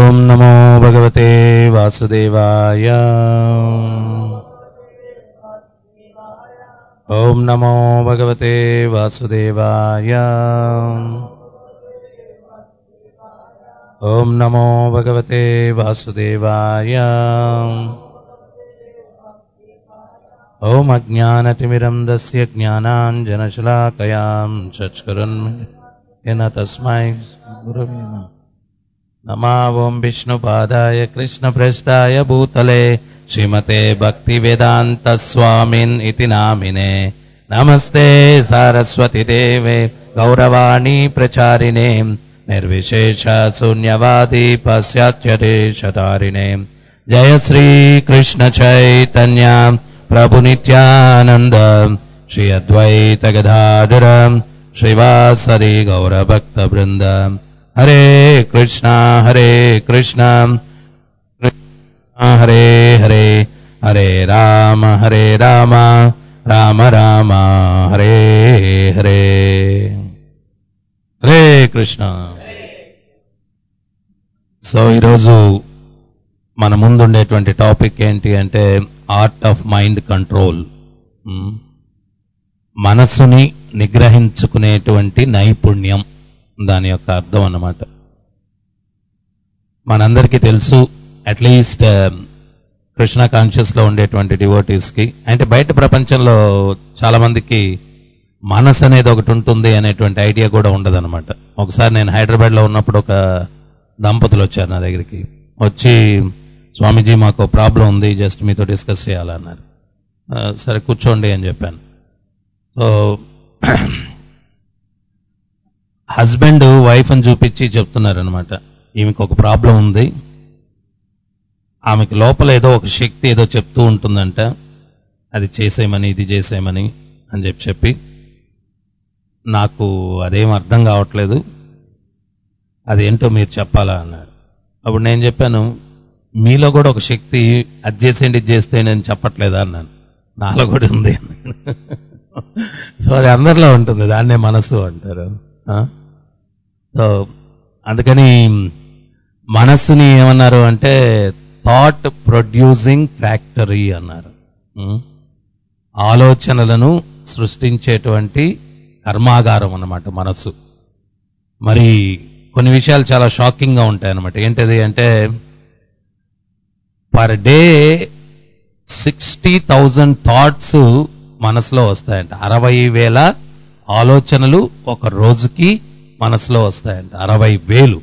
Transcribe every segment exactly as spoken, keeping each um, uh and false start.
ఓం నమో భగవతే వాసుదేవాయ. ఓం నమో భగవతే వాసుదేవాయ. ఓం నమో భగవతే వాసుదేవాయ. ఓం అజ్ఞానతిమిరంధస్య జ్ఞానాంజనశలాకయాం చక్షురున్మిలితం తస్మై గురవే నమః. నమా ఓం విష్ణుపాదాయ కృష్ణప్రస్థాయ భూతలే శ్రీమతే భక్తివేదాంత స్వామిన్ ఇతి నామినే. నమస్తే సారస్వతి దేవే గౌరవాణి ప్రచారిణే నిర్విశేష శూన్యవాది పాశ్చాత్యదేశతారిణే. జయ శ్రీ కృష్ణ చైతన్య ప్రభు నిత్యానంద శ్రీ అద్వైత గదాధర శ్రీవాసరి గౌరభక్త బృంద. హరే కృష్ణ హరే కృష్ణ హరే హరే హరే రామ హరే రామ రామ రామ హరే హరే. హరే కృష్ణ. సో ఈరోజు మన ముందుండేటువంటి టాపిక్ ఏంటి అంటే ఆర్ట్ ఆఫ్ మైండ్ కంట్రోల్. మనసుని నిగ్రహించుకునేటువంటి నైపుణ్యం, దాని యొక్క అర్థం అన్నమాట. మనందరికీ తెలుసు, అట్లీస్ట్ కృష్ణ కాన్షియస్లో ఉండేటువంటి డివోటీస్కి, అంటే బయట ప్రపంచంలో చాలా మందికి మనసు అనేది ఒకటి ఉంటుంది అనేటువంటి ఐడియా కూడా ఉండదన్నమాట. ఒకసారి నేను హైదరాబాద్లో ఉన్నప్పుడు ఒక దంపతులు వచ్చారు నా దగ్గరికి. వచ్చి, స్వామీజీ మాకు ప్రాబ్లం ఉంది, జస్ట్ మీతో డిస్కస్ చేయాలన్నారు. సరే కూర్చోండి అని చెప్పాను. సో హస్బెండ్ వైఫ్ని చూపించి చెప్తున్నారనమాట, ఈమెకు ఒక ప్రాబ్లం ఉంది, ఆమెకు లోపల ఏదో ఒక శక్తి ఏదో చెప్తూ ఉంటుందంట, అది చేసేయమని ఇది చేసేయమని అని చెప్పి చెప్పి నాకు అదేం అర్థం కావట్లేదు, అదేంటో మీరు చెప్పాలా అన్నారు. అప్పుడు నేను చెప్పాను, మీలో కూడా ఒక శక్తి అది చేసేయండి ఇది చేస్తే నేను చెప్పట్లేదా అన్నాను. నాలో కూడా ఉంది. సో అది అందరిలో ఉంటుంది, దాన్నే మనసు అంటారు. సో అందుకని మనస్సుని ఏమన్నారు అంటే థాట్ ప్రొడ్యూసింగ్ ఫ్యాక్టరీ అన్నారు. ఆలోచనలను సృష్టించేటువంటి కర్మాగారం అన్నమాట మనస్సు. మరి కొన్ని విషయాలు చాలా షాకింగ్గా ఉంటాయి అన్నమాట. ఏంటది అంటే per day sixty thousand thoughts మనసులో వస్తాయంట. అరవై వేల ఆలోచనలు ఒక రోజుకి మనసులో వస్తాయంట, అరవై వేలు.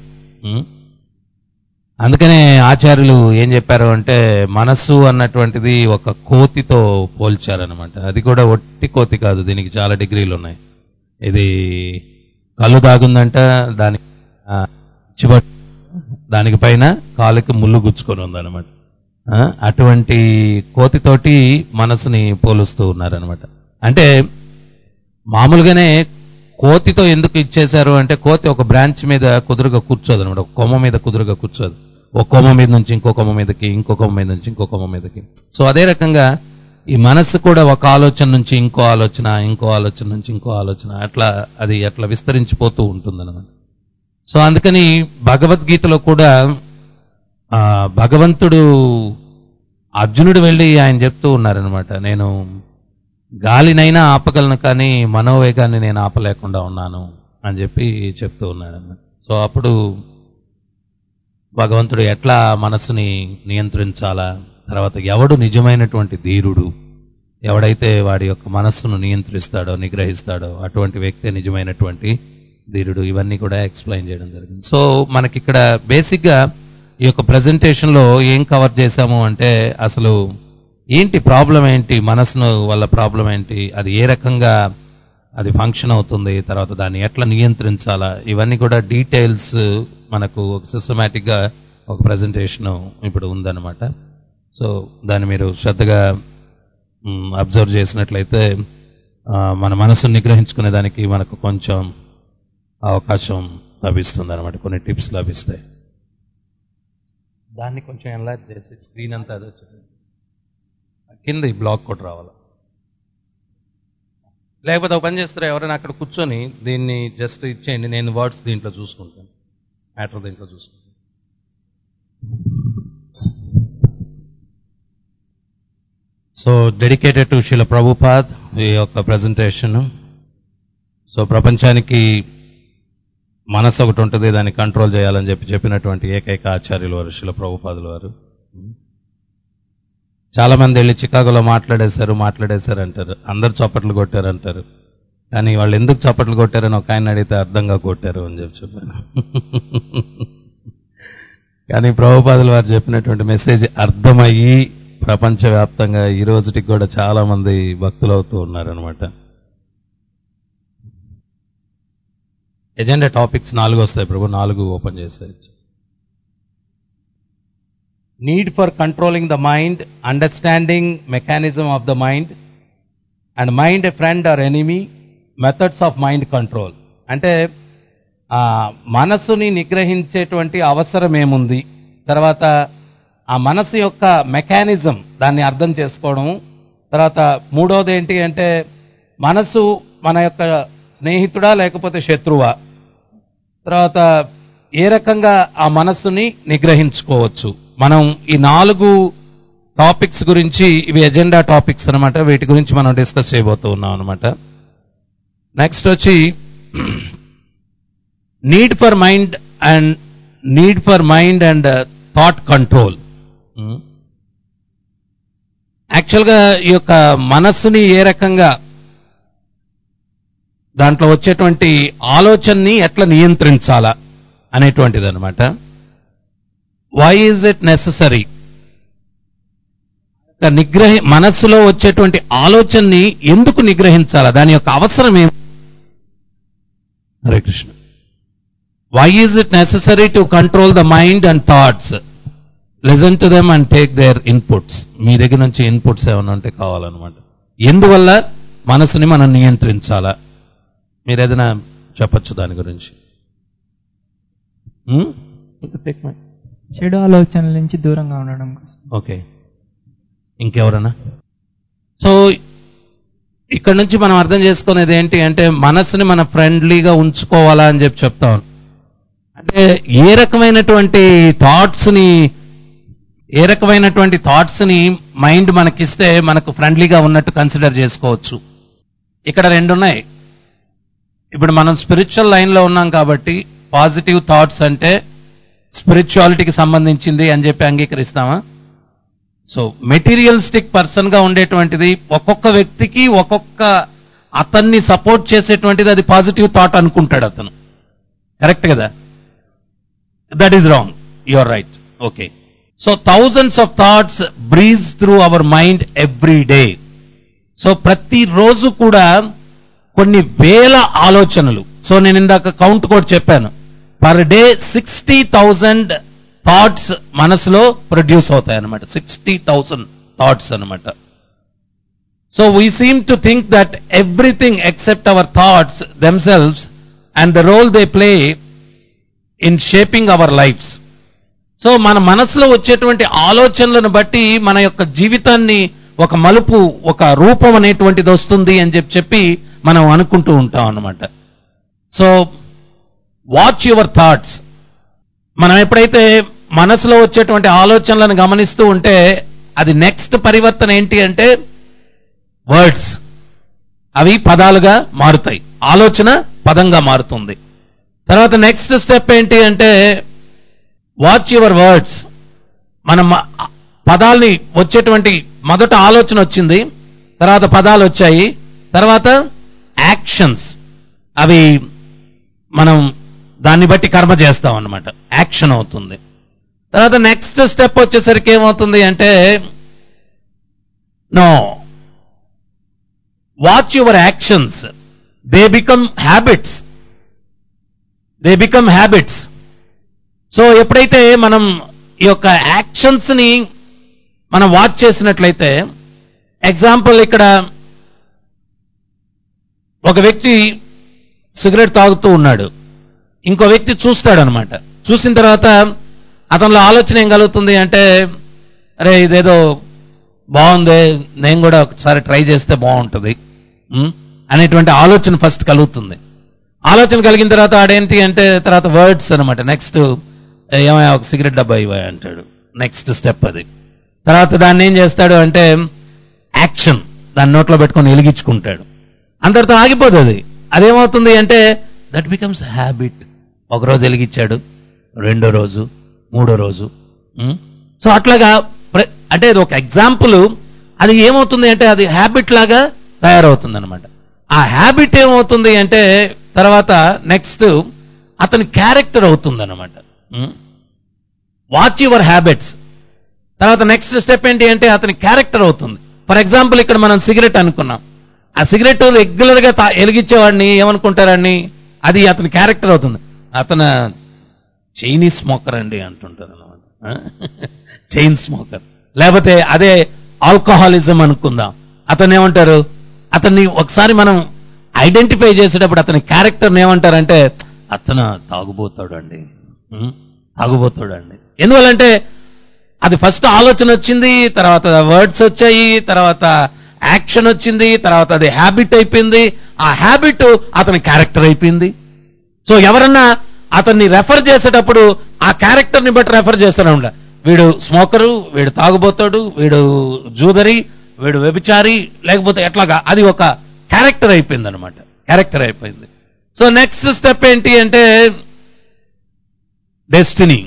అందుకనే ఆచార్యులు ఏం చెప్పారు అంటే మనస్సు అన్నటువంటిది ఒక కోతితో పోల్చారనమాట. అది కూడా ఒట్టి కోతి కాదు, దీనికి చాలా డిగ్రీలు ఉన్నాయి. ఇది కళ్ళు దాగుందంట, దాని చివరి దానికి పైన కాలుకి ముళ్ళు గుచ్చుకొని ఉందన్నమాట. అటువంటి కోతితోటి మనసుని పోలుస్తూ ఉన్నారనమాట. అంటే మామూలుగానే కోతితో ఎందుకు ఇచ్చేశారు అంటే కోతి ఒక బ్రాంచ్ మీద కుదురుగా కూర్చోదు అనమాట, ఒక కొమ్మ మీద కుదురుగా కూర్చోదు. ఒక కొమ్మ మీద నుంచి ఇంకో కొమ్మ మీదకి, ఇంకో కొమ్మ మీద నుంచి ఇంకో కొమ్మ మీదకి. సో అదే రకంగా ఈ మనసు కూడా ఒక ఆలోచన నుంచి ఇంకో ఆలోచన, ఇంకో ఆలోచన నుంచి ఇంకో ఆలోచన, అట్లా అది అట్లా విస్తరించిపోతూ ఉంటుందన్నమాట. సో అందుకని భగవద్గీతలో కూడా ఆ భగవంతుడు అర్జునుడు వెళ్ళి ఆయన చెప్తూ ఉన్నారనమాట, నేను గాలినైనా ఆపగలను కానీ మనోవేగాన్ని నేను ఆపలేకుండా ఉన్నాను అని చెప్పి చెప్తూ ఉన్నాడన్నమాట. సో అప్పుడు భగవంతుడు ఎట్లా మనసుని నియంత్రించాలా, తర్వాత ఎవడు నిజమైనటువంటి ధీరుడు, ఎవడైతే వాడి యొక్క మనస్సును నియంత్రిస్తాడో నిగ్రహిస్తాడో అటువంటి వ్యక్తే నిజమైనటువంటి ధీరుడు, ఇవన్నీ కూడా ఎక్స్ప్లెయిన్ చేయడం జరిగింది. సో మనకి ఇక్కడ బేసిక్గా ఈ యొక్క ప్రజెంటేషన్లో ఏం కవర్ చేశాము అంటే అసలు ఏంటి ప్రాబ్లం ఏంటి, మనసును వల్ల ప్రాబ్లం ఏంటి, అది ఏ రకంగా అది ఫంక్షన్ అవుతుంది, తర్వాత దాన్ని ఎట్లా నియంత్రించాలా, ఇవన్నీ కూడా డీటెయిల్స్ మనకు ఒక సిస్టమేటిక్గా ఒక ప్రజెంటేషన్ ఇప్పుడు ఉందన్నమాట. సో దాన్ని మీరు శ్రద్ధగా అబ్జర్వ్ చేసినట్లయితే మన మనసును నిగ్రహించుకునే దానికి మనకు కొంచెం అవకాశం లభిస్తుంది అనమాట, కొన్ని టిప్స్ లభిస్తాయి. దాన్ని కొంచెం ఎన్లార్జ్ చేసి స్క్రీన్ అంతా అది వచ్చింది కింద ఈ బ్లాక్ కూడా రావాలి. లేకపోతే ఒక పని చేస్తారా, ఎవరైనా అక్కడ కూర్చొని దీన్ని జస్ట్ ఇచ్చేయండి, నేను వర్డ్స్ దీంట్లో చూసుకుంటాను, మ్యాటర్ దీంట్లో చూసుకుంటాను. So dedicated to Srila Prabhupad ఈ యొక్క ప్రజెంటేషన్. సో ప్రపంచానికి మనసు ఒకటి ఉంటుంది, దాన్ని కంట్రోల్ చేయాలని చెప్పి చెప్పినటువంటి ఏకైక ఆచార్యులు వారు శ్రీల ప్రభుపాదులు వారు. చాలా మంది వెళ్ళి చికాగోలో మాట్లాడేశారు మాట్లాడేశారు అంటారు, అందరు చప్పట్లు కొట్టారు అంటారు. కానీ వాళ్ళు ఎందుకు చప్పట్లు కొట్టారని ఒక ఆయన అడిగితే అర్థంగా కొట్టారు అని చెప్పి చెప్పాను. కానీ ప్రభుపాదులు వారు చెప్పినటువంటి మెసేజ్ అర్థమయ్యి ప్రపంచవ్యాప్తంగా ఈ రోజుటికి కూడా చాలా మంది భక్తులు అవుతూ ఉన్నారనమాట. ఎజెండా టాపిక్స్ నాలుగు వస్తాయి ప్రభు, నాలుగు ఓపెన్ చేసేయచ్చు. Need for controlling the mind, understanding mechanism of the mind, and mind a friend or enemy, methods of mind control. అంటే మనసుని నిగ్రహించేటువంటి అవసరం ఏముంది, తర్వాత ఆ మనసు యొక్క మెకానిజం దాన్ని అర్థం చేసుకోవడము, తర్వాత మూడోది ఏంటి అంటే మనసు మన యొక్క స్నేహితుడా లేకపోతే శత్రువా, తర్వాత ఏ రకంగా ఆ మనస్సుని నిగ్రహించుకోవచ్చు. మనం ఈ నాలుగు టాపిక్స్ గురించి, ఇవి ఎజెండా టాపిక్స్ అనమాట, వీటి గురించి మనం డిస్కస్ చేయబోతూ ఉన్నాం అనమాట. నెక్స్ట్ వచ్చి need for mind and need for mind and thought control. యాక్చువల్గా ఈ యొక్క మనస్సుని ఏ రకంగా, దాంట్లో వచ్చేటువంటి ఆలోచనని ఎట్లా నియంత్రించాలా అనేటువంటిది అనమాట. వై ఈజ్ ఇట్ నెససరీ, నిగ్రహి మనస్సులో వచ్చేటువంటి ఆలోచనని ఎందుకు నిగ్రహించాలా, దాని యొక్క అవసరం ఏమి. హరే Krishna. Why is it necessary to control the mind and thoughts, listen to them and take their inputs. మీ దగ్గర నుంచి ఇన్పుట్స్ ఏమైనా ఉంటే కావాలన్నమాట. ఎందువల్ల మనసుని మనం నియంత్రించాలా, మీరు ఏదైనా చెప్పచ్చు దాని గురించి. చెడు ఆలోచనల నుంచి దూరంగా ఉండడం. ఓకే, ఇంకెవరన్నా? సో ఇక్కడ నుంచి మనం అర్థం చేసుకునేది ఏంటి అంటే మనసుని మన ఫ్రెండ్లీగా ఉంచుకోవాలా అని చెప్పి చెప్తాం. అంటే ఏ రకమైనటువంటి థాట్స్ని ఏ రకమైనటువంటి థాట్స్ని మైండ్ మనకిస్తే మనకు ఫ్రెండ్లీగా ఉన్నట్టు కన్సిడర్ చేసుకోవచ్చు. ఇక్కడ రెండు ఉన్నాయి. ఇప్పుడు మనం స్పిరిచువల్ లైన్లో ఉన్నాం కాబట్టి పాజిటివ్ థాట్స్ అంటే స్పిరిచువాలిటీకి సంబంధించింది అని చెప్పి అంగీకరిస్తామా? సో మెటీరియలిస్టిక్ పర్సన్గా ఉండేటువంటిది ఒక్కొక్క వ్యక్తికి ఒక్కొక్క అతన్ని సపోర్ట్ చేసేటువంటిది అది పాజిటివ్ థాట్ అనుకుంటాడు అతను. కరెక్ట్ కదా? That is wrong. You are right. Okay. So thousands of thoughts breeze through our mind every day. So ప్రతిరోజు కూడా కొన్ని వేల ఆలోచనలు. సో నేను ఇందాక కౌంట్ కూడా చెప్పాను, per day sixty thousand thoughts మనసులో ప్రొడ్యూస్ అవుతాయి అనమాట. సిక్స్టీ థౌజండ్ థాట్స్ అనమాట. So we seem to think that everything except our thoughts themselves and the role they play in shaping our lives. So మన మనసులో వచ్చేటువంటి ఆలోచనలను బట్టి మన యొక్క జీవితాన్ని ఒక మలుపు, ఒక రూపం అనేటువంటిది వస్తుంది అని చెప్పి చెప్పి మనం అనుకుంటూ ఉంటాం అన్నమాట. So watch your thoughts. మనం ఎప్పుడైతే మనసులో వచ్చేటువంటి ఆలోచనలను గమనిస్తూ ఉంటే అది నెక్స్ట్ పరివర్తన ఏంటి అంటే వర్డ్స్. అవి పదాలుగా మారుతాయి, ఆలోచన పదంగా మారుతుంది. తర్వాత నెక్స్ట్ స్టెప్ ఏంటి అంటే వాచ్ యువర్ వర్డ్స్. మనం పదాల్ని వచ్చేటువంటి మొదట ఆలోచన వచ్చింది, తర్వాత పదాలు వచ్చాయి, తర్వాత యాక్షన్స్. అవి మనం దాన్ని బట్టి కర్మ చేస్తాం అన్నమాట, యాక్షన్ అవుతుంది. తర్వాత నెక్స్ట్ స్టెప్ వచ్చేసరికి ఏమవుతుంది అంటే no, watch your actions. They become habits. They become habits. So ఎప్పుడైతే మనం ఈ యొక్క యాక్షన్స్ని మనం వాచ్ చేసినట్లయితే, ఎగ్జాంపుల్ ఇక్కడ ఒక వ్యక్తి సిగరెట్ తాగుతూ ఉన్నాడు, ఇంకో వ్యక్తి చూస్తాడనమాట. చూసిన తర్వాత అతనిలో ఆలోచన ఏం కలుగుతుంది అంటే అరే ఇదేదో బాగుంది, నేను కూడా ఒకసారి ట్రై చేస్తే బాగుంటుంది అనేటువంటి ఆలోచన ఫస్ట్ కలుగుతుంది. ఆలోచన కలిగిన తర్వాత ఆడేంటి అంటే తర్వాత వర్డ్స్ అనమాట. నెక్స్ట్ ఏమయ్యా ఒక సిగరెట్ డబ్బా ఇవ్వ అంటాడు. నెక్స్ట్ స్టెప్ అది. తర్వాత దాన్ని ఏం చేస్తాడు అంటే యాక్షన్, దాన్ని నోట్లో పెట్టుకొని వెలిగించుకుంటాడు. అందరితో ఆగిపోతుంది అది. అదేమవుతుంది అంటే దట్ బికమ్స్ హ్యాబిట్. ఒకరోజు వెలిగించాడు, రెండో రోజు, మూడో రోజు. సో అట్లాగా అంటే ఇది ఒక ఎగ్జాంపుల్. అది ఏమవుతుంది అంటే అది హ్యాబిట్ లాగా తయారవుతుంది అనమాట. ఆ హ్యాబిట్ ఏమవుతుంది అంటే తర్వాత నెక్స్ట్ అతని క్యారెక్టర్ అవుతుంది అనమాట. Watch your habits. తర్వాత నెక్స్ట్ స్టెప్ ఏంటి అంటే అతని క్యారెక్టర్ అవుతుంది. ఫర్ ఎగ్జాంపుల్ ఇక్కడ మనం సిగరెట్ అనుకున్నాం. ఆ సిగరెట్ రెగ్యులర్ గా వెలిగించేవాడిని ఏమనుకుంటారని అది అతని క్యారెక్టర్ అవుతుంది. అతను చైనీస్ స్మోకర్ అండి అంటుంటారు అనమాట. Chain smoker. లేకపోతే అదే ఆల్కహాలిజం అనుకుందాం. అతను ఏమంటారు, అతన్ని ఒకసారి మనం ఐడెంటిఫై చేసేటప్పుడు అతని క్యారెక్టర్ని ఏమంటారంటే అతను తాగుబోతాడు అండి, తాగుబోతాడు అండి. ఎందువల్లంటే అది ఫస్ట్ ఆలోచన వచ్చింది, తర్వాత వర్డ్స్ వచ్చాయి, తర్వాత యాక్షన్ వచ్చింది, తర్వాత అది హ్యాబిట్ అయిపోయింది. ఆ హ్యాబిట్ అతని క్యారెక్టర్ అయిపోయింది. సో ఎవరన్నా అతన్ని రెఫర్ చేసేటప్పుడు ఆ క్యారెక్టర్ని బట్టి రెఫర్ చేస్తూనే ఉండ. వీడు స్మోకరు, వీడు తాగుబోతాడు, వీడు జూదరి, వీడు వ్యభిచారి, లేకపోతే ఎట్లాగా అది ఒక క్యారెక్టర్ అయిపోయింది అనమాట. క్యారెక్టర్ అయిపోయింది. సో నెక్స్ట్ స్టెప్ ఏంటి అంటే డెస్టినీ.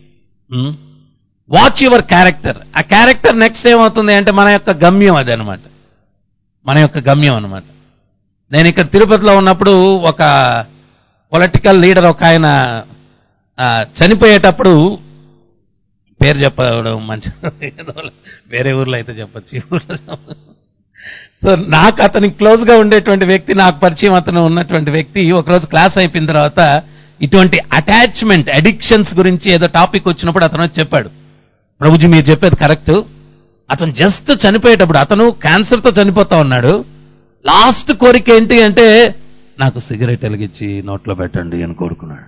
Watch your character. ఆ క్యారెక్టర్ నెక్స్ట్ ఏమవుతుంది అంటే మన యొక్క గమ్యం అది అనమాట. మన యొక్క గమ్యం అనమాట. నేను ఇక్కడ తిరుపతిలో ఉన్నప్పుడు ఒక పొలిటికల్ లీడర్ ఒక ఆయన చనిపోయేటప్పుడు, పేరు చెప్పడం మంచిది, వేరే ఊర్లో అయితే చెప్పచ్చు, ఈ ఊర్లో. సో నాకు అతనికి క్లోజ్ గా ఉండేటువంటి వ్యక్తి, నాకు పరిచయం అతను ఉన్నటువంటి వ్యక్తి, ఒకరోజు క్లాస్ అయిపోయిన తర్వాత ఇటువంటి అటాచ్మెంట్ అడిక్షన్స్ గురించి ఏదో టాపిక్ వచ్చినప్పుడు అతను చెప్పాడు, ప్రభుజీ మీరు చెప్పేది కరెక్ట్. అతను జస్ట్ చనిపోయేటప్పుడు, అతను క్యాన్సర్తో చనిపోతా ఉన్నాడు, లాస్ట్ కోరిక ఏంటి అంటే నాకు సిగరెట్ వెలిగించి నోట్లో పెట్టండి అని కోరుకున్నాడు.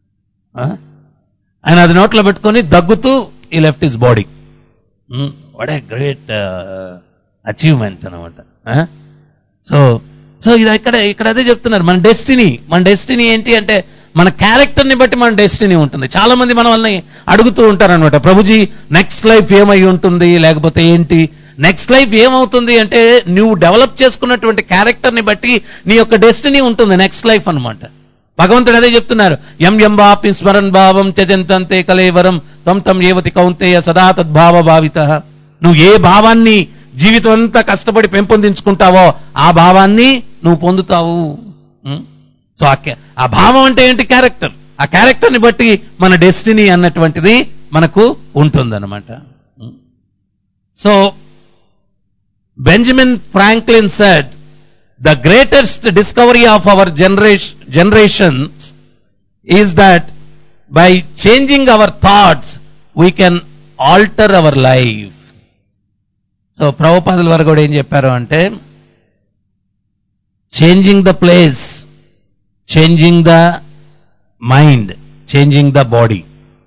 ఆయన అది నోట్లో పెట్టుకొని దగ్గుతూ ఈ left his body. What a great achievement అనమాట. సో సో ఇది ఇక్కడ ఇక్కడ అదే చెప్తున్నారు, మన డెస్టినీ. మన డెస్టినీ ఏంటి అంటే మన క్యారెక్టర్ని బట్టి మన డెస్టినీ ఉంటుంది. చాలా మంది మన వాళ్ళని అడుగుతూ ఉంటారనమాట, ప్రభుజీ నెక్స్ట్ లైఫ్ ఏమై ఉంటుంది, లేకపోతే ఏంటి నెక్స్ట్ లైఫ్ ఏమవుతుంది అంటే నువ్వు డెవలప్ చేసుకున్నటువంటి క్యారెక్టర్ని బట్టి నీ యొక్క డెస్టినీ ఉంటుంది నెక్స్ట్ లైఫ్ అనమాట. భగవంతుడు అదే చెప్తున్నారు, ఎం ఎం బాపి స్మరణ్ భావం త్యజంతంతే కలేవరం తం తం ఏవతి కౌంతేయ సదా తద్భావ భావిత. నువ్వు ఏ భావాన్ని జీవితం అంతా కష్టపడి పెంపొందించుకుంటావో ఆ భావాన్ని నువ్వు పొందుతావు. సో ఆ భావం అంటే ఏంటి? క్యారెక్టర్. ఆ క్యారెక్టర్ని బట్టి మన డెస్టినీ అన్నటువంటిది మనకు ఉంటుందన్నమాట. So Benjamin Franklin said, the greatest discovery of our generation generations is that by changing our thoughts we can alter our life. So ప్రభుపాదుల వారు కూడా ఏం చెప్పారు అంటే changing the place, changing the mind, changing the body.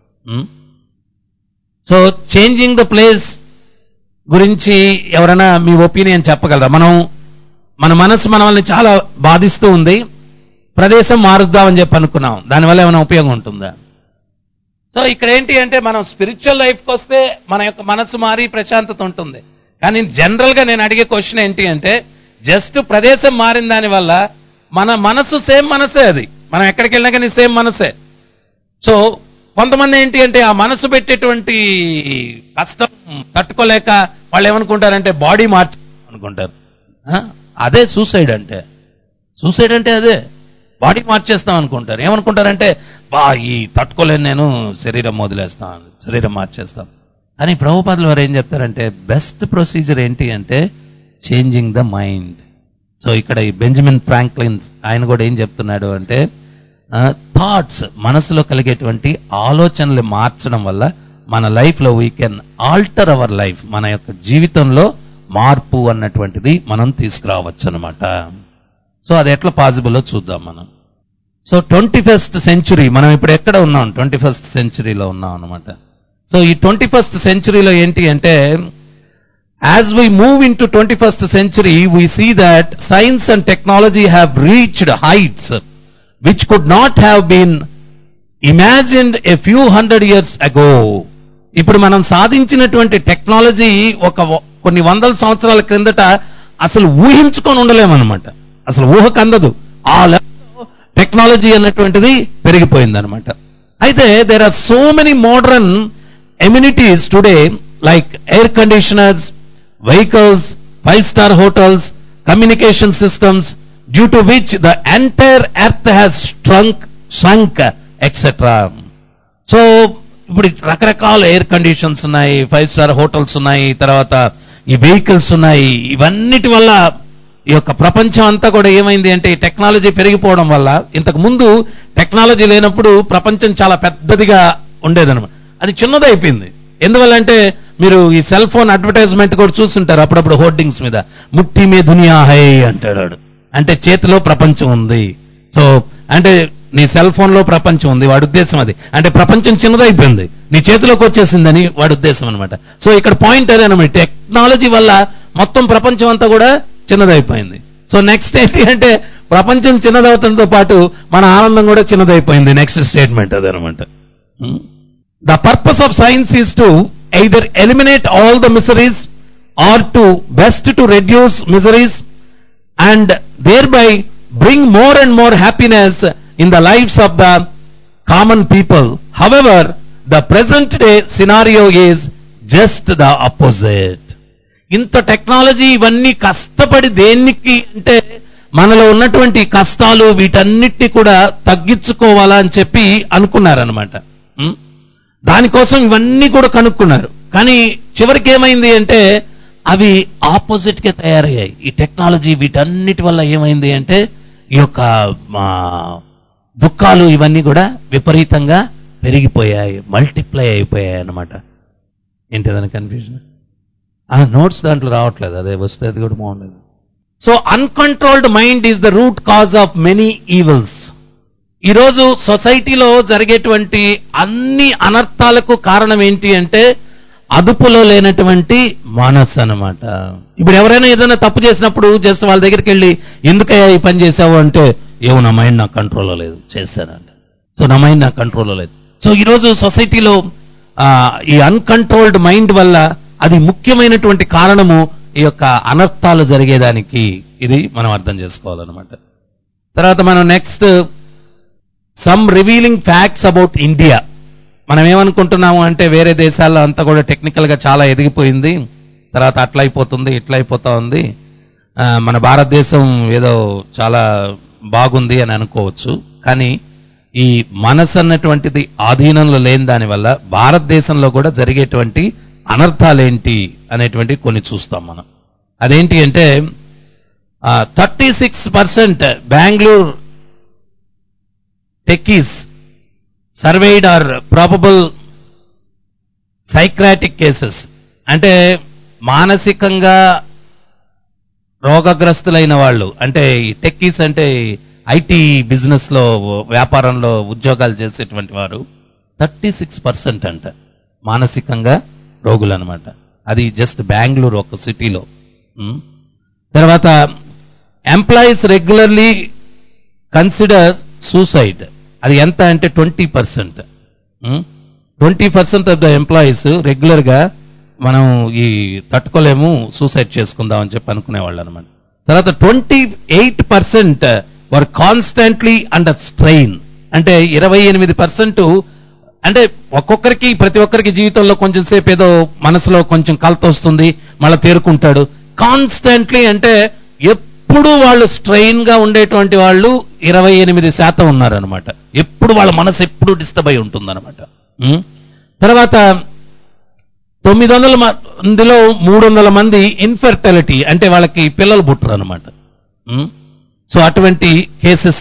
So changing the place గురించి ఎవరైనా మీ opinion చెప్పగలరా? మనం మన మనసు మన వాళ్ళని చాలా బాధిస్తూ ఉంది, ప్రదేశం మారుద్దామని చెప్పి అనుకున్నాం, దానివల్ల ఏమైనా ఉపయోగం ఉంటుందా? సో ఇక్కడ ఏంటి అంటే మనం స్పిరిచువల్ లైఫ్కి వస్తే మన యొక్క మనసు మారి ప్రశాంతత ఉంటుంది. కానీ జనరల్గా నేను అడిగే క్వశ్చన్ ఏంటి అంటే జస్ట్ ప్రదేశం మారిన దానివల్ల మన మనసు సేమ్ మనసే, అది మనం ఎక్కడికి వెళ్ళినా కానీ సేమ్ మనసే. సో కొంతమంది ఏంటి అంటే ఆ మనసు పెట్టేటువంటి కష్టం తట్టుకోలేక వాళ్ళు ఏమనుకుంటారంటే బాడీ మార్చు అనుకుంటారు. అదే సూసైడ్ అంటే. సూసైడ్ అంటే అదే, బాడీ మార్చేస్తాం అనుకుంటారు. ఏమనుకుంటారంటే బా ఈ తట్టుకోలేను నేను, శరీరం వదిలేస్తాను, శరీరం మార్చేస్తాం. కానీ ప్రభుపాదుల వారు ఏం చెప్తారంటే బెస్ట్ ప్రొసీజర్ ఏంటి అంటే చేంజింగ్ ద మైండ్. సో ఇక్కడ ఈ బెంజమిన్ ఫ్రాంక్లిన్ ఆయన కూడా ఏం చెప్తున్నాడు అంటే థాట్స్, మనసులో కలిగేటువంటి ఆలోచనలు మార్చడం వల్ల మన లైఫ్లో we can alter our life, మన యొక్క జీవితంలో మార్పు అన్నటువంటిది మనం తీసుకురావచ్చు అనమాట. సో అది ఎట్లా పాసిబుల్లో చూద్దాం మనం. సో ట్వంటీ ఫస్ట్ సెంచురీ మనం ఇప్పుడు ఎక్కడ ఉన్నాం? ట్వంటీ ఫస్ట్ సెంచురీలో ఉన్నాం అనమాట. సో ఈ ట్వంటీ ఫస్ట్ సెంచురీలో ఏంటి అంటే as we move into twenty first century we see that science and technology have reached heights which could not have been imagined a few hundred years ago. ఇప్పుడు మనం సాధించినటువంటి technology ఒక కొన్ని వందల సంవత్సరాల క్రిందట అసలు ఊహించుకొని ఉండలేమన్నమాట. అసలు ఊహకు అందదు. ఆ లెవెల్లో టెక్నాలజీ అన్నటువంటిది పెరిగిపోయిందనమాట. అయితే there are so many modern amenities today, like air conditioners, vehicles, five star hotels, communication systems, due to which the entire earth has shrunk, shrunk, et cetera. So, ఇప్పుడు రకరకాల ఎయిర్ కండిషన్స్ ఉన్నాయి, five star hotels ఉన్నాయి, తర్వాత ఈ vehicles ఉన్నాయి. ఇవన్నిటి వల్ల ఈ యొక్క ప్రపంచం అంతా కూడా ఏమైంది అంటే టెక్నాలజీ పెరిగిపోవడం వల్ల, ఇంతకు ముందు టెక్నాలజీ లేనప్పుడు ప్రపంచం చాలా పెద్దదిగా ఉండేదన్నమాట. అది చిన్నదైపోయింది. ఎందువల్ల అంటే మీరు ఈ సెల్ ఫోన్ అడ్వర్టైజ్మెంట్ కూడా చూస్తుంటారు అప్పుడప్పుడు హోర్డింగ్స్ మీద, ముట్టి మే దునియా హై అంటాడు. అంటే చేతిలో ప్రపంచం ఉంది. సో అంటే నీ సెల్ ఫోన్ లో ప్రపంచం ఉంది, వాడి ఉద్దేశం అది. అంటే ప్రపంచం చిన్నదైపోయింది, నీ చేతిలోకి వచ్చేసిందని వాడి ఉద్దేశం అనమాట. సో ఇక్కడ పాయింట్ అదేనమాట, టెక్నాలజీ వల్ల మొత్తం ప్రపంచం అంతా కూడా చిన్నదైపోయింది. సో నెక్స్ట్ ఏంటి అంటే ప్రపంచం చిన్నదవుతంతో పాటు మన ఆనందం కూడా చిన్నదైపోయింది. నెక్స్ట్ స్టేట్మెంట్ అదనమాట. The purpose of science is to either eliminate all the miseries or to best to reduce miseries and thereby bring more and more happiness in the lives of the common people. However, the present day scenario is just the opposite. ఇంత technology ఇవన్నీ కష్టపడి దేనికి అంటే మనలో ఉన్నటువంటి కష్టాలు వీటన్నిటిని కూడా తగ్గించుకోవాలా అని చెప్పి అనుకున్నారనమాట. దానికోసం ఇవన్నీ కూడా కనుక్కున్నారు. కానీ చివరికి ఏమైంది అంటే అవి ఆపోజిట్ గా తయారయ్యాయి. ఈ టెక్నాలజీ వీటన్నిటి వల్ల ఏమైంది అంటే ఈ యొక్క దుఃఖాలు ఇవన్నీ కూడా విపరీతంగా పెరిగిపోయాయి, మల్టిప్లై అయిపోయాయి అన్నమాట. ఏంటి దాని కన్ఫ్యూజన్? ఆ నోట్స్ దాంట్లో రావట్లేదు, అదే వస్తే అది కూడా బాగుండదు. So uncontrolled mind is the root cause of many evils. ఈరోజు సొసైటీలో జరిగేటువంటి అన్ని అనర్థాలకు కారణం ఏంటి అంటే అదుపులో లేనటువంటి మనస్సు అనమాట. ఇప్పుడు ఎవరైనా ఏదైనా తప్పు చేసినప్పుడు జస్ట్ వాళ్ళ దగ్గరికి వెళ్ళి ఎందుకయ్యా ఈ పని చేసావు అంటే, ఏమో నా మైండ్ నాకు కంట్రోల్లో లేదు, చేశానంట. సో నా మైండ్ నాకు కంట్రోల్లో లేదు. సో ఈరోజు సొసైటీలో ఈ అన్కంట్రోల్డ్ మైండ్ వల్ల అది ముఖ్యమైనటువంటి కారణము ఈ యొక్క అనర్థాలు జరిగేదానికి. ఇది మనం అర్థం చేసుకోవాలన్నమాట. తర్వాత మనం next some revealing facts about India. మనం ఏమనుకుంటున్నాము అంటే వేరే దేశాల్లో అంతా కూడా టెక్నికల్గా చాలా ఎదిగిపోయింది, తర్వాత అట్లా అయిపోతుంది ఇట్లా అయిపోతా ఉంది, మన భారతదేశం ఏదో చాలా బాగుంది అని అనుకోవచ్చు. కానీ ఈ మనసు అన్నటువంటిది ఆధీనంలో లేని దానివల్ల భారతదేశంలో కూడా జరిగేటువంటి అనర్థాలేంటి అనేటువంటి కొన్ని చూస్తాం మనం. అదేంటి అంటే thirty six percent Bengaluru techies surveyed are probable psychiatric cases. అంటే మానసికంగా రోగగ్రస్తులైన వాళ్ళు, అంటే టెక్కీస్ అంటే ఐటీ బిజినెస్ లో వ్యాపారంలో ఉద్యోగాలు చేసేటువంటి వారు థర్టీ సిక్స్ పర్సెంట్ అంట మానసికంగా రోగులు అనమాట. అది జస్ట్ బెంగళూరు ఒక సిటీలో. తర్వాత ఎంప్లాయీస్ రెగ్యులర్లీ కన్సిడర్ సూసైడ్. అది ఎంత అంటే twenty percent twenty percent of the employees regular గా మనం ఈ తట్టుకోలేము, సూసైడ్ చేసుకుందాం అని చెప్పి అనుకునేవాళ్ళు అనమాట. తర్వాత twenty eight percent were constantly under strain. అంటే ఇరవై ఎనిమిది పర్సెంట్ అంటే ఒక్కొక్కరికి ప్రతి ఒక్కరికి జీవితంలో కొంచెం సేపు ఏదో మనసులో కొంచెం కలత వస్తుంది, మళ్ళీ తేరుకుంటాడు. కాన్స్టెంట్లీ అంటే ఎప్పుడు వాళ్ళు స్ట్రెయిన్ గా ఉండేటువంటి వాళ్ళు ఇరవై ఎనిమిది శాతం ఉన్నారనమాట. ఎప్పుడు వాళ్ళ మనసు ఎప్పుడు డిస్టర్బ్ అయి ఉంటుందన్నమాట. తర్వాత తొమ్మిది వందల మందిలో మూడు వందల మంది ఇన్ఫెర్టిలిటీ, అంటే వాళ్ళకి పిల్లలు పుట్టరు అనమాట. సో అటువంటి కేసెస్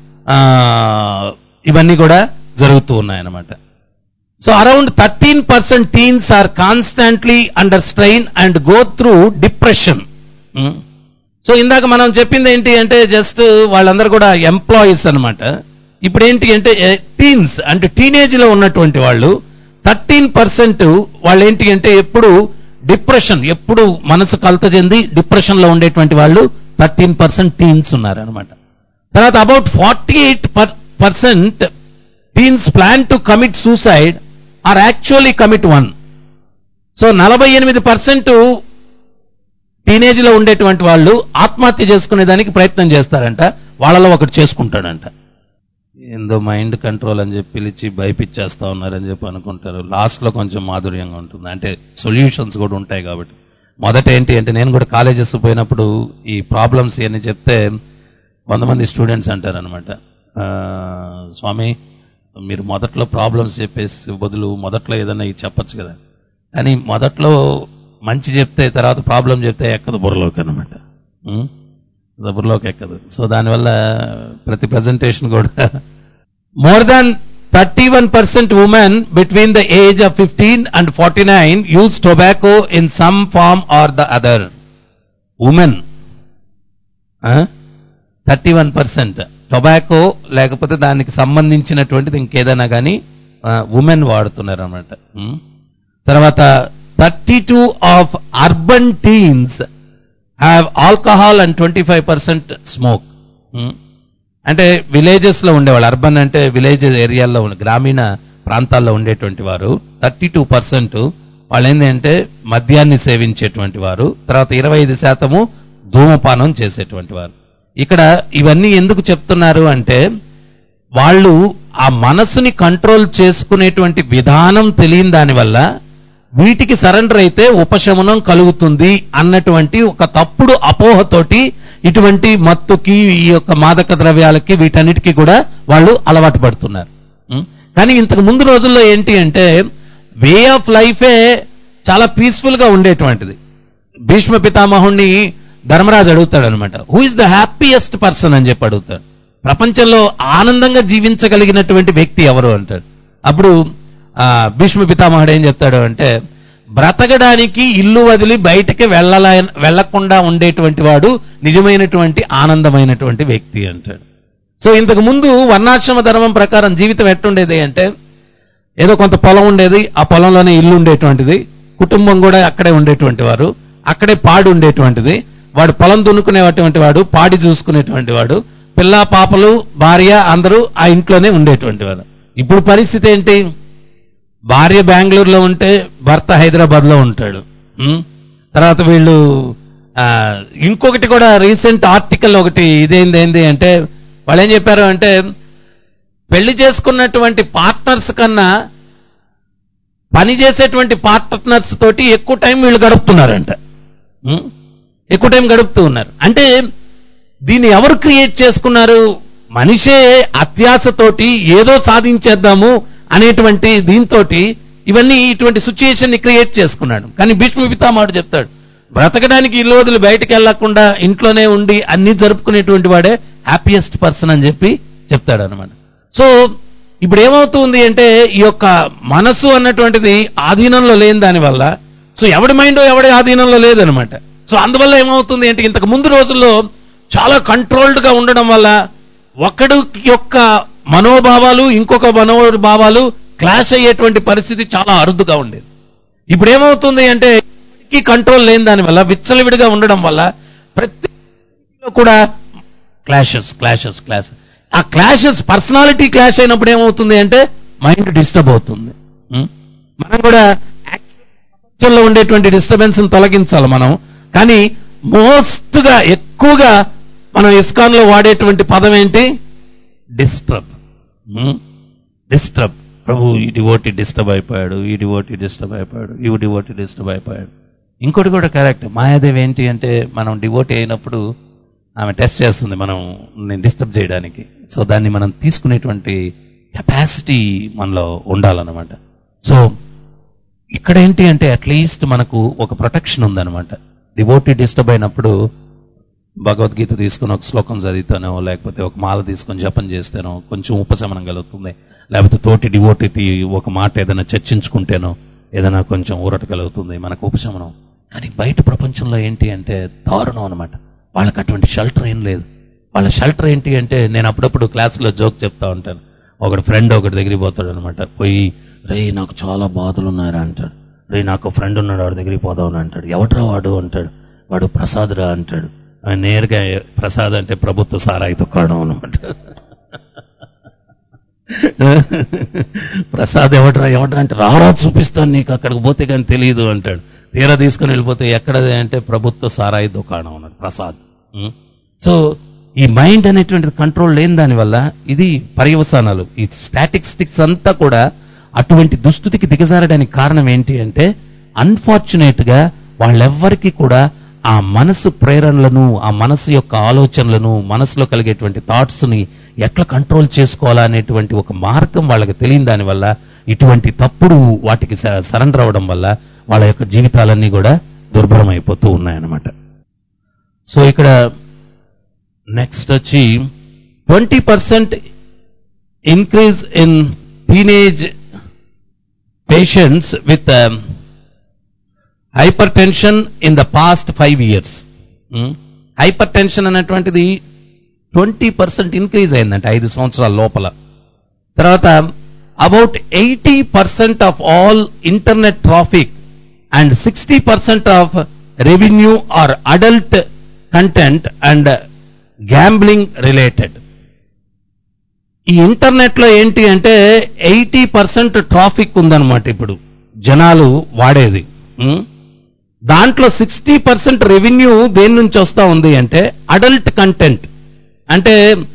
ఇవన్నీ కూడా జరుగుతూ ఉన్నాయన్నమాట. So around thirteen percent teens are constantly under strain and go through depression. So ఇందాక మనం చెప్పింది ఏంటి అంటే జస్ట్ వాళ్ళందరూ కూడా ఎంప్లాయీస్ అనమాట. ఇప్పుడు ఏంటి అంటే టీన్స్ అంటే టీనేజ్ లో ఉన్నటువంటి వాళ్ళు థర్టీన్ పర్సెంట్ వాళ్ళు ఏంటి అంటే ఎప్పుడు డిప్రెషన్, ఎప్పుడు మనసు కలత చెంది డిప్రెషన్ లో ఉండేటువంటి వాళ్ళు థర్టీన్ పర్సెంట్ టీన్స్ ఉన్నారనమాట. తర్వాత about forty eight percent teens plan to commit suicide or actually commit one. So నలభై ఎనిమిది పర్సెంట్ టీనేజ్లో ఉండేటువంటి వాళ్ళు ఆత్మహత్య చేసుకునేదానికి ప్రయత్నం చేస్తారంట, వాళ్ళలో ఒకటి చేసుకుంటాడంట. ఏందో మైండ్ కంట్రోల్ అని చెప్పి పిలిచి భయపిచ్చేస్తా ఉన్నారని చెప్పి అనుకుంటారు. లాస్ట్లో కొంచెం మాధుర్యంగా ఉంటుంది, అంటే సొల్యూషన్స్ కూడా ఉంటాయి కాబట్టి. మొదట ఏంటి అంటే, నేను కూడా కాలేజెస్ పోయినప్పుడు ఈ ప్రాబ్లమ్స్ ఇవన్నీ చెప్తే కొంతమంది స్టూడెంట్స్ అంటారనమాట, స్వామి మీరు మొదట్లో ప్రాబ్లమ్స్ చెప్పేసి బదులు మొదట్లో ఏదన్నా ఇది చెప్పచ్చు కదా. కానీ మొదట్లో మంచి చెప్తే తర్వాత ప్రాబ్లం చెప్తే ఎక్కదు బుర్రలోకి అనమాట, బుర్రలోకి ఎక్కదు. సో దానివల్ల ప్రతి ప్రజెంటేషన్ కూడా more than thirty-one percent women between the age of fifteen and forty-nine use tobacco in some form or the other. Women, thirty-one percent tobacco లేకపోతే దానికి సంబంధించినటువంటిది ఇంకేదైనా కానీ ఉమెన్ వాడుతున్నారు అన్నమాట. తర్వాత thirty two of urban teens have alcohol and twenty five percent smoke. అంటే villages లో ఉండేవాళ్ళు, అర్బన్ అంటే విలేజ్ ఏరియాల్లో ఉండే గ్రామీణ ప్రాంతాల్లో ఉండేటువంటి వారు థర్టీ టూ పర్సెంట్ వాళ్ళు ఏంటంటే మద్యాన్ని సేవించేటువంటి వారు, తర్వాత ఇరవై ఐదు శాతము ధూమపానం చేసేటువంటి వారు. ఇక్కడ ఇవన్నీ ఎందుకు చెప్తున్నారు అంటే, వాళ్ళు ఆ మనసుని కంట్రోల్ చేసుకునేటువంటి విధానం తెలియని దానివల్ల వీటికి సరెండర్ అయితే ఉపశమనం కలుగుతుంది అన్నటువంటి ఒక తప్పుడు అపోహతోటి ఇటువంటి మత్తుకి, ఈ యొక్క మాదక ద్రవ్యాలకి, వీటన్నిటికీ కూడా వాళ్ళు అలవాటు పడుతున్నారు. కానీ ఇంతకు ముందు రోజుల్లో ఏంటి అంటే, వే ఆఫ్ లైఫే చాలా పీస్ఫుల్ గా ఉండేటువంటిది. భీష్మ పితామహుణ్ణి ధర్మరాజు అడుగుతాడు అనమాట, who is the happiest person అని చెప్పి అడుగుతాడు. ప్రపంచంలో ఆనందంగా జీవించగలిగినటువంటి వ్యక్తి ఎవరు అంటాడు. అప్పుడు ఆ భీష్మ పితామహుడు ఏం చెప్తాడు అంటే, బ్రతకడానికి ఇల్లు వదిలి బయటకి వెళ్ళలా వెళ్లకుండా ఉండేటువంటి వాడు నిజమైనటువంటి ఆనందమైనటువంటి వ్యక్తి అంటాడు. సో ఇంతకు ముందు వర్ణాశ్రమ ధర్మం ప్రకారం జీవితం ఎట్టుండేది అంటే, ఏదో కొంత పొలం ఉండేది, ఆ పొలంలోనే ఇల్లు ఉండేటువంటిది, కుటుంబం కూడా అక్కడే ఉండేటువంటి వారు, అక్కడే పాడి ఉండేటువంటిది, వాడు పొలం దున్నుకునేటువంటి వాడు, పాడి చూసుకునేటువంటి వాడు, పిల్ల పాపలు భార్య అందరూ ఆ ఇంట్లోనే ఉండేటువంటి వాడు. ఇప్పుడు పరిస్థితి ఏంటి, భార్య బెంగళూరులో ఉంటే భర్త హైదరాబాద్ లో ఉంటాడు. తర్వాత వీళ్ళు ఇంకొకటి కూడా రీసెంట్ ఆర్టికల్ ఒకటి ఇదేంది ఏంది అంటే, వాళ్ళు ఏం చెప్పారు అంటే, పెళ్లి చేసుకున్నటువంటి పార్ట్నర్స్ కన్నా పని చేసేటువంటి పార్ట్నర్స్ తోటి ఎక్కువ టైం వీళ్ళు గడుపుతున్నారంట, ఎక్కువ టైం గడుపుతూ ఉన్నారు. అంటే దీన్ని ఎవరు క్రియేట్ చేసుకున్నారు? మనిషే అత్యాశతోటి ఏదో సాధించేద్దాము అనేటువంటి దీంతో ఇవన్నీ ఇటువంటి సిచ్యుయేషన్ ని క్రియేట్ చేసుకున్నాడు. కానీ భీష్మ పితామహుడు చెప్తాడు, బ్రతకడానికి ఇల్లు వదిలి బయటకు వెళ్లకుండా ఇంట్లోనే ఉండి అన్ని జరుపుకునేటువంటి వాడే హ్యాపీయెస్ట్ పర్సన్ అని చెప్పి చెప్తాడు అనమాట. సో ఇప్పుడు ఏమవుతుంది అంటే, ఈ యొక్క మనసు అన్నటువంటిది ఆధీనంలో లేని దానివల్ల, సో ఎవడి మైండ్ ఎవడి ఆధీనంలో లేదనమాట. సో అందువల్ల ఏమవుతుంది అంటే, ఇంతకు ముందు రోజుల్లో చాలా కంట్రోల్డ్ గా ఉండడం వల్ల ఒకడు యొక్క మనోభావాలు ఇంకొక మనోభావాలు క్లాష్ అయ్యేటువంటి పరిస్థితి చాలా అరుదుగా ఉండేది. ఇప్పుడు ఏమవుతుంది అంటే, కంట్రోల్ లేని దాని వల్ల, విచ్చలవిడిగా ఉండడం వల్ల ప్రతి కూడా క్లాషెస్ క్లాషెస్ క్లాష్ ఆ క్లాషెస్ పర్సనాలిటీ క్లాష్ అయినప్పుడు ఏమవుతుంది అంటే, మైండ్ డిస్టర్బ్ అవుతుంది. మనం కూడా యాక్చువల్లో ఉండేటువంటి డిస్టర్బెన్స్ తొలగించాలి మనం. కానీ మోస్ట్ గా ఎక్కువగా మనం ఇస్కాన్ లో వాడేటువంటి పదం ఏంటి? డిస్టర్బ్. డిస్టర్బ్. ప్రభు ఈ డివోటీ డిస్టర్బ్ అయిపోయాడు, ఈ డివోటీ డిస్టర్బ్ అయిపోయాడు, ఈ డివోటీ డిస్టర్బ్ అయిపోయాడు. ఇంకోటి కూడా కరెక్ట్. మాయాదేవి ఏంటి అంటే, మనం డివోటీ అయినప్పుడు ఆమె టెస్ట్ చేస్తుంది మనం నేను డిస్టర్బ్ చేయడానికి. సో దాన్ని మనం తీసుకునేటువంటి కెపాసిటీ మనలో ఉండాలన్నమాట. సో ఇక్కడ ఏంటి అంటే, అట్లీస్ట్ మనకు ఒక ప్రొటెక్షన్ ఉందన్నమాట. డివోటీ డిస్టర్బ్ అయినప్పుడు భగవద్గీత తీసుకుని ఒక శ్లోకం చదివితేనో, లేకపోతే ఒక మాల తీసుకొని జపం చేస్తేనో కొంచెం ఉపశమనం కలుగుతుంది. లేకపోతే తోటి డివోటీకి ఒక మాట ఏదైనా చర్చించుకుంటేనో ఏదైనా కొంచెం ఊరట కలుగుతుంది, మనకు ఉపశమనం. కానీ బయట ప్రపంచంలో ఏంటి అంటే దారుణం అనమాట. వాళ్ళకి అటువంటి షెల్టర్ ఏం లేదు. వాళ్ళ షెల్టర్ ఏంటి అంటే, నేను అప్పుడప్పుడు క్లాసులో జోక్ చెప్తా ఉంటాను. ఒకటి ఫ్రెండ్ ఒకటి దగ్గరికి పోతాడు అనమాట. పోయి, రే నాకు చాలా బాధలు ఉన్నారా అంటాడు. రే నాకు ఫ్రెండ్ ఉన్నాడు, వాడి దగ్గరికి పోదామని అంటాడు. ఎవట్రా వాడు అంటాడు. వాడు ప్రసాద్ రా అంటాడు. నేరుగా ప్రసాద్ అంటే ప్రభుత్వ సారాయి దుకాణం అనమాట. ప్రసాద్ ఎవడరా ఎవడరా అంటే రారా చూపిస్తాను నీకు, అక్కడికి పోతే కానీ తెలియదు అంటాడు. తీరా తీసుకుని వెళ్ళిపోతే ఎక్కడది అంటే ప్రభుత్వ సారాయి దుకాణం అన్నాడు ప్రసాద్. సో ఈ మైండ్ అనేటువంటిది కంట్రోల్ లేని దానివల్ల ఇది పర్యవసానాలు. ఈ స్టాటిస్టిక్స్ అంతా కూడా అటువంటి దుస్థితికి దిగజారడానికి కారణం ఏంటి అంటే అన్ఫార్చునేట్ గా వాళ్ళెవ్వరికీ కూడా ఆ మనసు ప్రేరణలను, ఆ మనసు యొక్క ఆలోచనలను, మనసులో కలిగేటువంటి థాట్స్ ని ఎట్లా కంట్రోల్ చేసుకోవాలా అనేటువంటి ఒక మార్గం వాళ్ళకి తెలియని దానివల్ల ఇటువంటి తప్పుడు వాటికి సరెండర్ అవ్వడం వల్ల వాళ్ళ యొక్క జీవితాలన్నీ కూడా దుర్భరం అయిపోతూ ఉన్నాయన్నమాట. సో ఇక్కడ నెక్స్ట్ వచ్చి twenty percent increase in teenage patients with hypertension in the past five years. Hypertension అనేటువంటిది ట్వంటీ పర్సెంట్ ఇంక్రీజ్ అయిందంట ఐదు సంవత్సరాల లోపల. తర్వాత about eighty percent of all internet traffic and sixty percent of revenue are adult content and gambling related. ఈ internet లో ఏంటి అంటే ఎయిటీ పర్సెంట్ ట్రాఫిక్ ఉందన్నమాట ఇప్పుడు జనాలు వాడేది. దాంట్లో సిక్స్టీ పర్సెంట్ రెవెన్యూ దేని నుంచి వస్తా ఉంది అంటే అడల్ట్ కంటెంట్, అంటే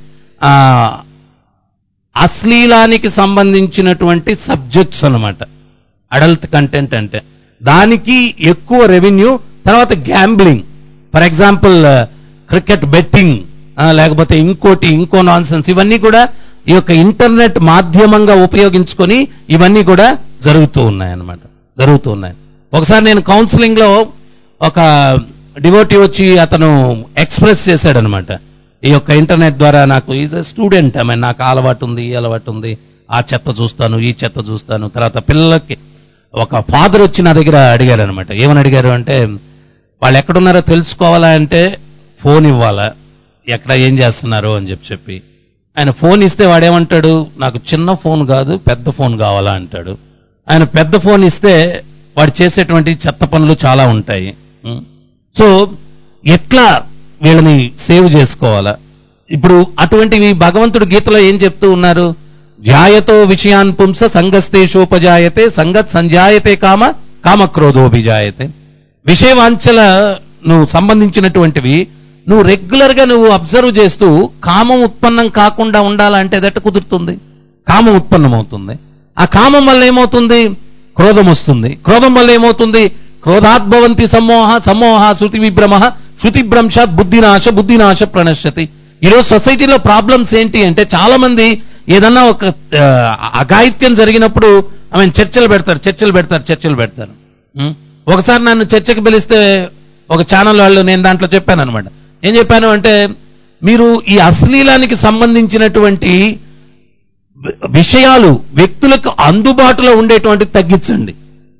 అశ్లీలానికి సంబంధించినటువంటి సబ్జెక్ట్స్ అన్నమాట అడల్ట్ కంటెంట్ అంటే. దానికి ఎక్కువ రెవెన్యూ. తర్వాత gambling, for example cricket betting, లేకపోతే ఇంకోటి ఇంకో నాన్సెన్స్, ఇవన్నీ కూడా ఈ యొక్క ఇంటర్నెట్ మాధ్యమంగా ఉపయోగించుకొని ఇవన్నీ కూడా జరుగుతూ ఉన్నాయన్నమాట జరుగుతూ ఉన్నాయి. ఒకసారి నేను కౌన్సిలింగ్ లో ఒక డివోటీ వచ్చి అతను ఎక్స్ప్రెస్ చేశాడనమాట, ఈ యొక్క ఇంటర్నెట్ ద్వారా నాకు is a student, I mean నాకు అలవాటు ఉంది ఈ అలవాటు ఉంది, ఆ చెత్త చూస్తాను ఈ చెత్త చూస్తాను. తర్వాత పిల్లలకి ఒక ఫాదర్ వచ్చి నా దగ్గర అడిగారు అనమాట. ఏమని అడిగారు అంటే వాళ్ళు ఎక్కడున్నారో తెలుసుకోవాలా అంటే ఫోన్ ఇవ్వాలా, ఎక్కడ ఏం చేస్తున్నారు అని చెప్పి చెప్పి ఆయన ఫోన్ ఇస్తే వాడేమంటాడు, నాకు చిన్న ఫోన్ కాదు పెద్ద ఫోన్ కావాలా అంటాడు. ఆయన పెద్ద ఫోన్ ఇస్తే వాడు చేసేటువంటి చెత్త పనులు చాలా ఉంటాయి. సో ఎట్లా వీళ్ళని సేవ్ చేసుకోవాలా? ఇప్పుడు అటువంటివి భగవంతుడు గీతలో ఏం చెప్తూ ఉన్నారు, జాయతో విషయాన్ పుంస సంగస్తేషోపజాయతే సంగత్ సంజాయతే కామ కామక్రోధోభిజాయతే. విషయవాంఛలను సంబంధించినటువంటివి నువ్వు రెగ్యులర్ గా నువ్వు అబ్జర్వ్ చేస్తూ కామం ఉత్పన్నం కాకుండా ఉండాలంటే దట్ట కుదురుతుంది. కామం ఉత్పన్నమవుతుంది. ఆ కామం వల్ల ఏమవుతుంది, క్రోధం వస్తుంది. క్రోధం వల్ల ఏమవుతుంది, క్రోధాద్భవంతి సమ్మోహ సమ్మోహ శృతి విభ్రమ శృతిభ్రంశాత్ బుద్ధినాశ బుద్ధినాశ ప్రణశ్యతి. ఈరోజు సొసైటీలో ప్రాబ్లమ్స్ ఏంటి అంటే చాలా మంది ఏదన్నా ఒక అఘాయిత్యం జరిగినప్పుడు ఆమె చర్చలు పెడతారు చర్చలు పెడతారు చర్చలు పెడతారు ఒకసారి నన్ను చర్చకు పిలిస్తే ఒక ఛానల్ వాళ్ళు, నేను దాంట్లో చెప్పాను అనమాట. ఏం చెప్పాను అంటే మీరు ఈ అశ్లీలానికి సంబంధించినటువంటి విషయాలు వ్యక్తులకు అందుబాటులో ఉండేటువంటి తగ్గించండి.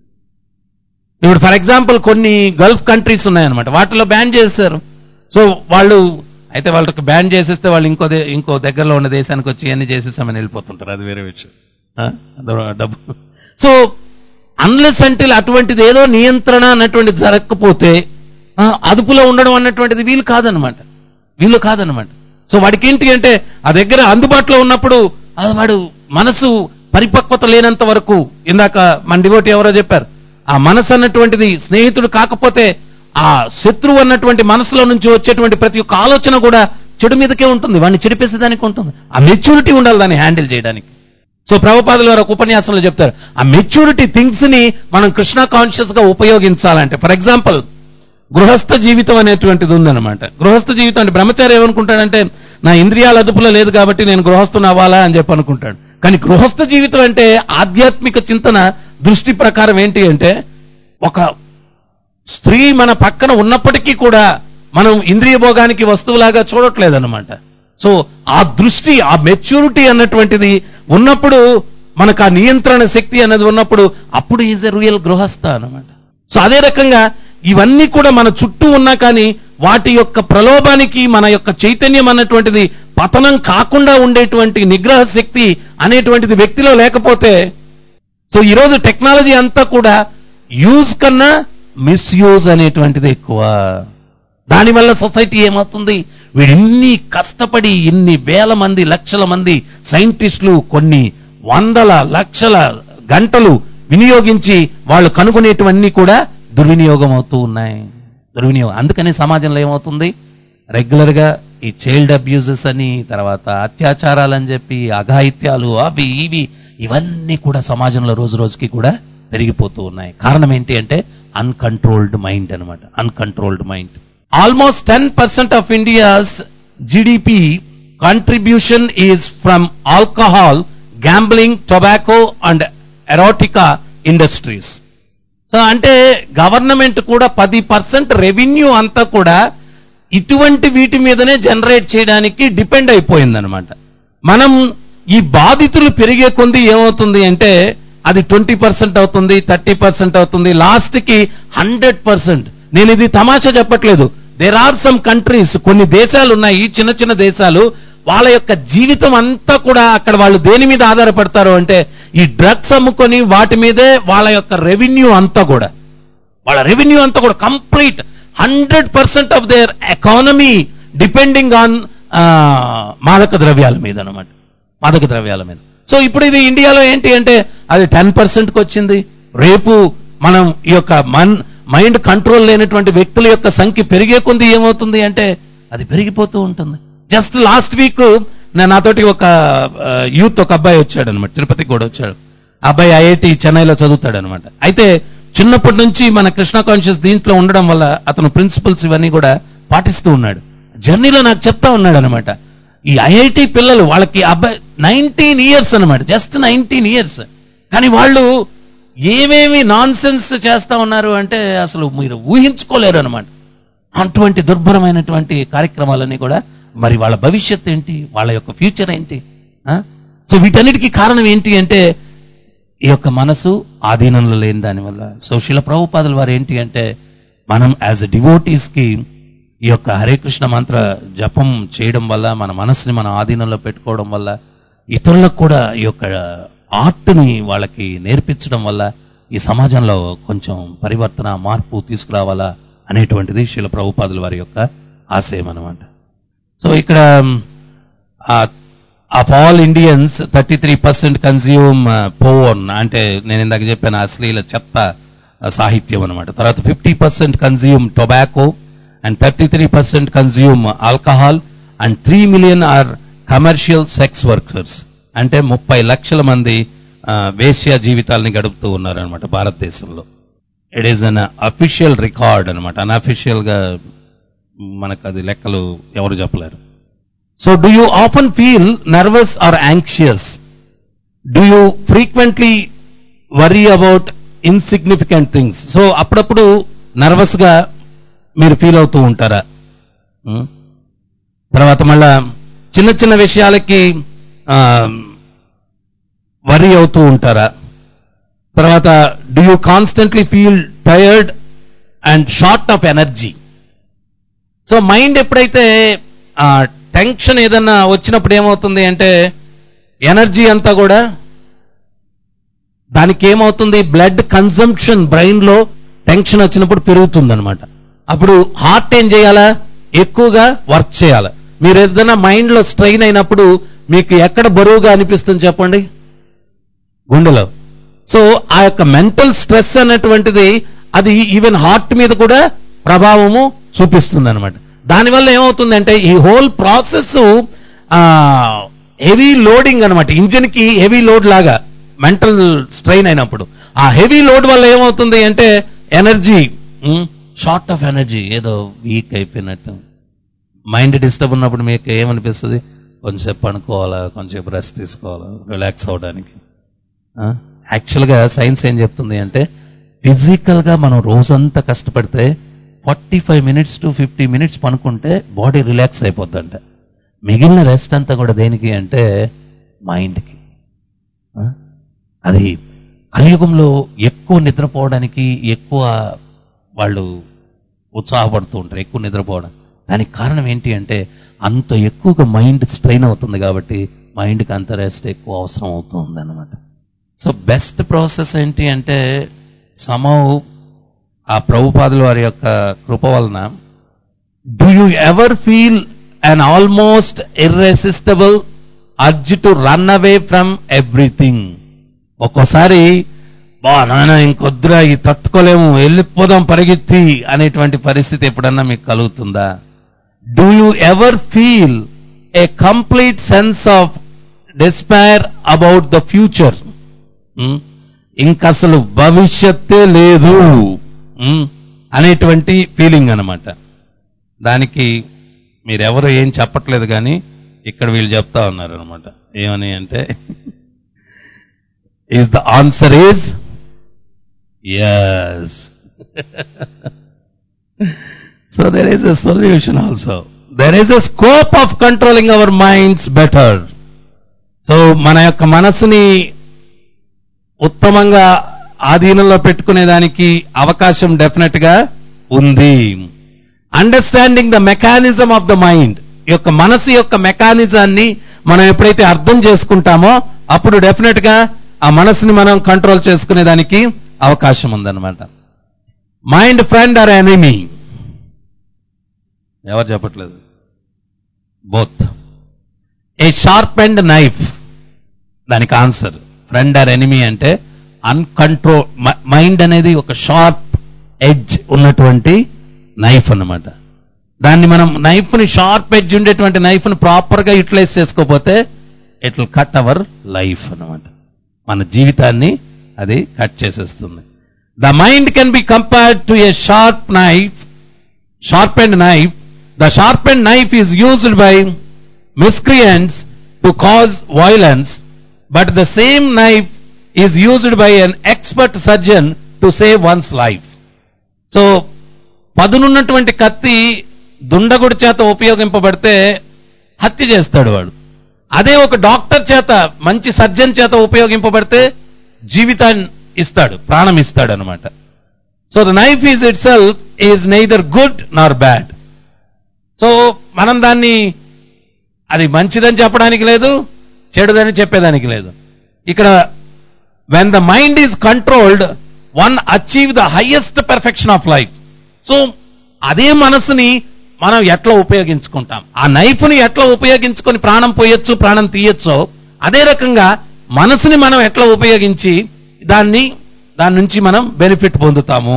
ఇప్పుడు ఫర్ ఎగ్జాంపుల్ కొన్ని గల్ఫ్ కంట్రీస్ ఉన్నాయన్నమాట, వాటిలో బ్యాన్ చేశారు. సో వాళ్ళు అయితే వాళ్ళకి బ్యాన్ చేసేస్తే వాళ్ళు ఇంకో ఇంకో దగ్గరలో ఉన్న దేశానికి వచ్చి అన్ని చేసేసామని వెళ్ళిపోతుంటారు, అది వేరే విషయం, డబ్బు. సో అన్లెస్ అంటిల్ అటువంటిది ఏదో నియంత్రణ అన్నటువంటిది జరగకపోతే అదుపులో ఉండడం అన్నటువంటిది వీలు కాదనమాట వీళ్ళు కాదనమాట సో వాడికి ఏంటి అంటే ఆ దగ్గర అందుబాటులో ఉన్నప్పుడు అది వాడు మనసు పరిపక్వత లేనంత వరకు, ఇందాక మన డివోటీ ఎవరో చెప్పారు, ఆ మనసు అన్నటువంటిది స్నేహితుడు కాకపోతే ఆ శత్రువు అన్నటువంటి మనసులో నుంచి వచ్చేటువంటి ప్రతి ఒక్క ఆలోచన కూడా చెడు మీదకే ఉంటుంది, వాడిని చెడిపేసేదానికి ఉంటుంది. ఆ మెచ్యూరిటీ ఉండాలి దాన్ని హ్యాండిల్ చేయడానికి. సో ప్రభుపాదుల వారు ఒక ఉపన్యాసంలో చెప్తారు, ఆ మెచ్యూరిటీ థింగ్స్ ని మనం కృష్ణ కాన్షియస్ గా ఉపయోగించాలంటే, ఫర్ ఎగ్జాంపుల్ గృహస్థ జీవితం అనేటువంటిది ఉందన్నమాట. గృహస్థ జీవితం అంటే బ్రహ్మచారి ఏమనుకుంటాడంటే నా ఇంద్రియాల అదుపులో లేదు కాబట్టి నేను గృహస్థుని అవ్వాలా అని చెప్పి అనుకుంటాడు. కానీ గృహస్థ జీవితం అంటే ఆధ్యాత్మిక చింతన దృష్టి ప్రకారం ఏంటి అంటే ఒక స్త్రీ మన పక్కన ఉన్నప్పటికీ కూడా మనం ఇంద్రియ భోగానికి వస్తువులాగా చూడట్లేదన్నమాట. సో ఆ దృష్టి, ఆ మెచ్యూరిటీ అన్నటువంటిది ఉన్నప్పుడు, మనకు ఆ నియంత్రణ శక్తి అనేది ఉన్నప్పుడు అప్పుడు ఈజ్ ఎ రియల్ గృహస్థ అన్నమాట. సో అదే రకంగా ఇవన్నీ కూడా మన చుట్టూ ఉన్నా కానీ వాటి యొక్క ప్రలోభానికి మన యొక్క చైతన్యం అన్నటువంటిది పతనం కాకుండా ఉండేటువంటి నిగ్రహ శక్తి అనేటువంటిది వ్యక్తిలో లేకపోతే, సో ఈరోజు టెక్నాలజీ అంతా కూడా యూజ్ కన్నా మిస్యూజ్ అనేటువంటిది ఎక్కువ. దానివల్ల సొసైటీ ఏమవుతుంది, వీడు ఇన్ని కష్టపడి ఇన్ని వేల మంది లక్షల మంది సైంటిస్టులు కొన్ని వందల లక్షల గంటలు వినియోగించి వాళ్ళు కనుగొనేటివన్నీ కూడా దుర్వినియోగం అవుతూ ఉన్నాయి. దుర్వినియోగం. అందుకని సమాజంలో ఏమవుతుంది, రెగ్యులర్ గా ఈ చైల్డ్ అబ్యూజెస్ అని, తర్వాత అత్యాచారాలని చెప్పి అఘాయిత్యాలు అవి ఇవి ఇవన్నీ కూడా సమాజంలో రోజు రోజుకి కూడా పెరిగిపోతూ ఉన్నాయి. కారణం ఏంటి అంటే అన్కంట్రోల్డ్ మైండ్ అనమాట. Uncontrolled mind. Almost ten percent of India's GDP contribution is from alcohol, gambling, tobacco and erotica industries. So అంటే గవర్నమెంట్ కూడా పది పర్సెంట్ రెవెన్యూ అంతా కూడా ఇటువంటి వీటి మీదనే జనరేట్ చేయడానికి డిపెండ్ అయిపోయిందనమాట. మనం ఈ బాధితులు పెరిగే కొద్ది ఏమవుతుంది అంటే అది ట్వంటీ పర్సెంట్ అవుతుంది, థర్టీ పర్సెంట్ అవుతుంది, లాస్ట్ కి హండ్రెడ్ పర్సెంట్. నేను ఇది తమాషా చెప్పట్లేదు. దేర్ ఆర్ సమ్ కంట్రీస్, కొన్ని దేశాలు ఉన్నాయి, చిన్న చిన్న దేశాలు, వాళ్ళ యొక్క జీవితం అంతా కూడా అక్కడ వాళ్ళు దేని మీద ఆధారపడతారు అంటే ఈ డ్రగ్స్ అమ్ముకొని వాటి మీదే వాళ్ళ యొక్క రెవెన్యూ అంతా కూడా, వాళ్ళ రెవెన్యూ అంతా కూడా complete hundred percent of their economy depending on మాదక ద్రవ్యాల మీద అనమాట. మాదక ద్రవ్యాల మీద. సో ఇప్పుడు ఇది ఇండియాలో ఏంటి అంటే అది టెన్ పర్సెంట్కి వచ్చింది. రేపు మనం ఈ యొక్క మన్ మైండ్ కంట్రోల్ లేనటువంటి వ్యక్తుల యొక్క సంఖ్య పెరిగే కొంది ఏమవుతుంది అంటే అది పెరిగిపోతూ ఉంటుంది. జస్ట్ లాస్ట్ వీక్ నాతోటి ఒక యూత్ ఒక అబ్బాయి వచ్చాడు అనమాట, తిరుపతికి కూడా వచ్చాడు. అబ్బాయి ఐఐటి చెన్నైలో చదువుతాడు అనమాట. అయితే చిన్నప్పటి నుంచి మన కృష్ణ కాన్షియస్ దీంట్లో ఉండడం వల్ల అతను ప్రిన్సిపల్స్ ఇవన్నీ కూడా పాటిస్తూ ఉన్నాడు. జర్నీలో నాకు చెప్తా ఉన్నాడు అనమాట. ఈ ఐఐటి పిల్లలు వాళ్ళకి అబ్బాయి నైన్టీన్ ఇయర్స్ అనమాట, జస్ట్ నైన్టీన్ ఇయర్స్, కానీ వాళ్ళు ఏమేమి నాన్ సెన్స్ చేస్తా ఉన్నారు అంటే అసలు మీరు ఊహించుకోలేరు అనమాట. అటువంటి దుర్భరమైనటువంటి కార్యక్రమాలన్నీ కూడా మరి వాళ్ళ భవిష్యత్ ఏంటి, వాళ్ళ యొక్క ఫ్యూచర్ ఏంటి? సో వీటన్నిటికీ కారణం ఏంటి అంటే ఈ యొక్క మనసు ఆధీనంలో లేని దానివల్ల. సో శిల ప్రభుపాదుల వారు ఏంటి అంటే మనం యాజ్ ఎ డివోటీస్ కి ఈ యొక్క హరే కృష్ణ మంత్ర జపం చేయడం వల్ల, మన మనసుని మన ఆధీనంలో పెట్టుకోవడం వల్ల, ఇతరులకు కూడా ఈ యొక్క ఆర్ట్ని వాళ్ళకి నేర్పించడం వల్ల ఈ సమాజంలో కొంచెం పరివర్తన, మార్పు తీసుకురావాలా అనేటువంటిది శిల ప్రభుపాదుల వారి యొక్క ఆశయం అనమాట. సో ఇక్కడ of all Indians thirty three percent consume porn, అంటే నేను ఇందాక చెప్పాను అశ్లీల చెత్త సాహిత్యం అనమాట. తర్వాత fifty percent consume tobacco and thirty three percent consume alcohol and three million are commercial sex workers. అంటే ముప్పై లక్షల మంది వేశ్య జీవితాలని గడుపుతూ ఉన్నారనమాట భారతదేశంలో. It is unofficial record అనమాట. అన్అఫీషియల్ గా మనకు అది లెక్కలు ఎవరు చెప్పలేరు. So do you often feel nervous or anxious? Do you frequently worry about insignificant things? So అప్పుడప్పుడు నర్వస్ గా మీరు ఫీల్ అవుతూ ఉంటారా? తర్వాత మళ్ళా చిన్న చిన్న విషయాలకి వరీ అవుతూ ఉంటారా? తర్వాత do you constantly feel tired and short of energy? So mind ఎప్పుడైతే టెన్షన్ ఏదన్నా వచ్చినప్పుడు ఏమవుతుంది అంటే ఎనర్జీ అంతా కూడా దానికి ఏమవుతుంది, బ్లడ్ కన్సంప్షన్ బ్రెయిన్ లో టెన్షన్ వచ్చినప్పుడు పెరుగుతుంది అనమాట. అప్పుడు హార్ట్ ఏం చేయాలా, ఎక్కువగా వర్క్ చేయాలి. మీరు ఏదైనా మైండ్ లో స్ట్రెయిన్ అయినప్పుడు మీకు ఎక్కడ బరువుగా అనిపిస్తుంది చెప్పండి? గుండెలో. సో ఆ యొక్క మెంటల్ స్ట్రెస్ అనేటువంటిది అది ఈవెన్ హార్ట్ మీద కూడా ప్రభావము చూపిస్తుంది అనమాట. దానివల్ల ఏమవుతుందంటే ఈ హోల్ ప్రాసెస్ హెవీ లోడింగ్ అనమాట. ఇంజిన్ కి హెవీ లోడ్ లాగా మెంటల్ స్ట్రెయిన్ అయినప్పుడు ఆ హెవీ లోడ్ వల్ల ఏమవుతుంది అంటే ఎనర్జీ, షార్ట్ ఆఫ్ ఎనర్జీ, ఏదో వీక్ అయిపోయినట్టు. మైండ్ డిస్టర్బ్ ఉన్నప్పుడు మీకు ఏమనిపిస్తుంది? కొంచెంసేపు పడుకోవాలా, కొంచెంసేపు రెస్ట్ తీసుకోవాలా, రిలాక్స్ అవడానికి. యాక్చువల్గా సైన్స్ ఏం చెప్తుంది అంటే ఫిజికల్ గా మనం రోజంతా కష్టపడితే forty five minutes to fifty minutes పనుకుంటే బాడీ రిలాక్స్ అయిపోద్దంట. మిగిలిన రెస్ట్ అంతా కూడా దేనికి అంటే మైండ్కి. అది కలియుగంలో ఎక్కువ నిద్రపోవడానికి ఎక్కువ వాళ్ళు ఉత్సాహపడుతూ ఉంటారు, ఎక్కువ నిద్రపోవడం. దానికి కారణం ఏంటి అంటే అంత ఎక్కువగా మైండ్ స్ట్రెయిన్ అవుతుంది కాబట్టి మైండ్కి అంత రెస్ట్ ఎక్కువ అవసరం అవుతుంది అన్నమాట. సో బెస్ట్ ప్రాసెస్ ఏంటి అంటే సమౌ ఆ ప్రభుపాదుల వారి యొక్క కృప వలన do you ever feel an almost irresistible urge to run away from everything. ఒక్కోసారి బా నాయన ఇంకొద్దురా ఈ తట్టుకోలేము వెళ్ళిపోదాం పరిగెత్తి అనేటువంటి పరిస్థితి ఎప్పుడన్నా మీకు కలుగుతుందా? Do you ever feel a complete sense of despair about the future? ఇంకసలు భవిష్యత్తే లేదు అనేటువంటి ఫీలింగ్ అన్నమాట. దానికి మీరెవరు ఏం చెప్పట్లేదు కానీ ఇక్కడ వీళ్ళు చెప్తా ఉన్నారు అనమాట. ఏమని అంటే is the answer is yes. So there is a solution also. There is a scope of controlling our minds better. So మన యొక్క మనసుని ఉత్తమంగా ఆధీనంలో పెట్టుకునేదానికి అవకాశం డెఫినెట్ గా ఉంది. Understanding the mechanism of the mind, ఈ యొక్క మనసు యొక్క మెకానిజాన్ని మనం ఎప్పుడైతే అర్థం చేసుకుంటామో అప్పుడు డెఫినెట్ గా ఆ మనసుని మనం కంట్రోల్ చేసుకునేదానికి అవకాశం ఉందన్నమాట. Mind friend or enemy? ఎవరు చెప్పట్లేదు. Both. A sharp and knife, దానికి ఆన్సర్. ఫ్రెండ్ ఆర్ ఎనిమీ అంటే అన్కంట్రోల్ మైండ్ అనేది ఒక షార్ప్ ఎడ్జ్ ఉన్నటువంటి నైఫ్ అన్నమాట. దాన్ని మనం నైఫ్ని షార్ప్ ఎడ్జ్ ఉండేటువంటి నైఫ్ని ప్రాపర్గా యూటిలైజ్ చేసుకోకపోతే it will cut our life అన్నమాట. మన జీవితాన్ని అది కట్ చేసేస్తుంది. The mind can be compared to a sharp knife, sharp and knife. The sharp and knife is used by miscreants to cause violence, but the same knife is used by an expert surgeon to save one's life. So పదునున్నటువంటి కత్తి దుండగుడి చేత ఉపయోగింపబడితే హత్య చేస్తాడు వాడు. అదే ఒక doctor చేత, మంచి సర్జన్ చేత ఉపయోగింపబడితే జీవితాన్ని ఇస్తాడు, ప్రాణం ఇస్తాడు అనమాట. So the knife is itself is neither good nor bad. So మనం దాన్ని అది మంచిదని చెప్పడానికి లేదు, చెడుదని చెప్పేదానికి లేదు. ఇక్కడ when the mind is controlled one achieve the highest perfection of life. So అదే మనసుని మనం ఎట్లా ఉపయోగించుకుంటాం, ఆ నైఫ్ని ఎట్లా ఉపయోగించుకొని ప్రాణం పోయొచ్చు, ప్రాణం తీయొచ్చో అదే రకంగా మనసుని మనం ఎట్లా ఉపయోగించి దాన్ని దాని నుంచి మనం బెనిఫిట్ పొందుతాము.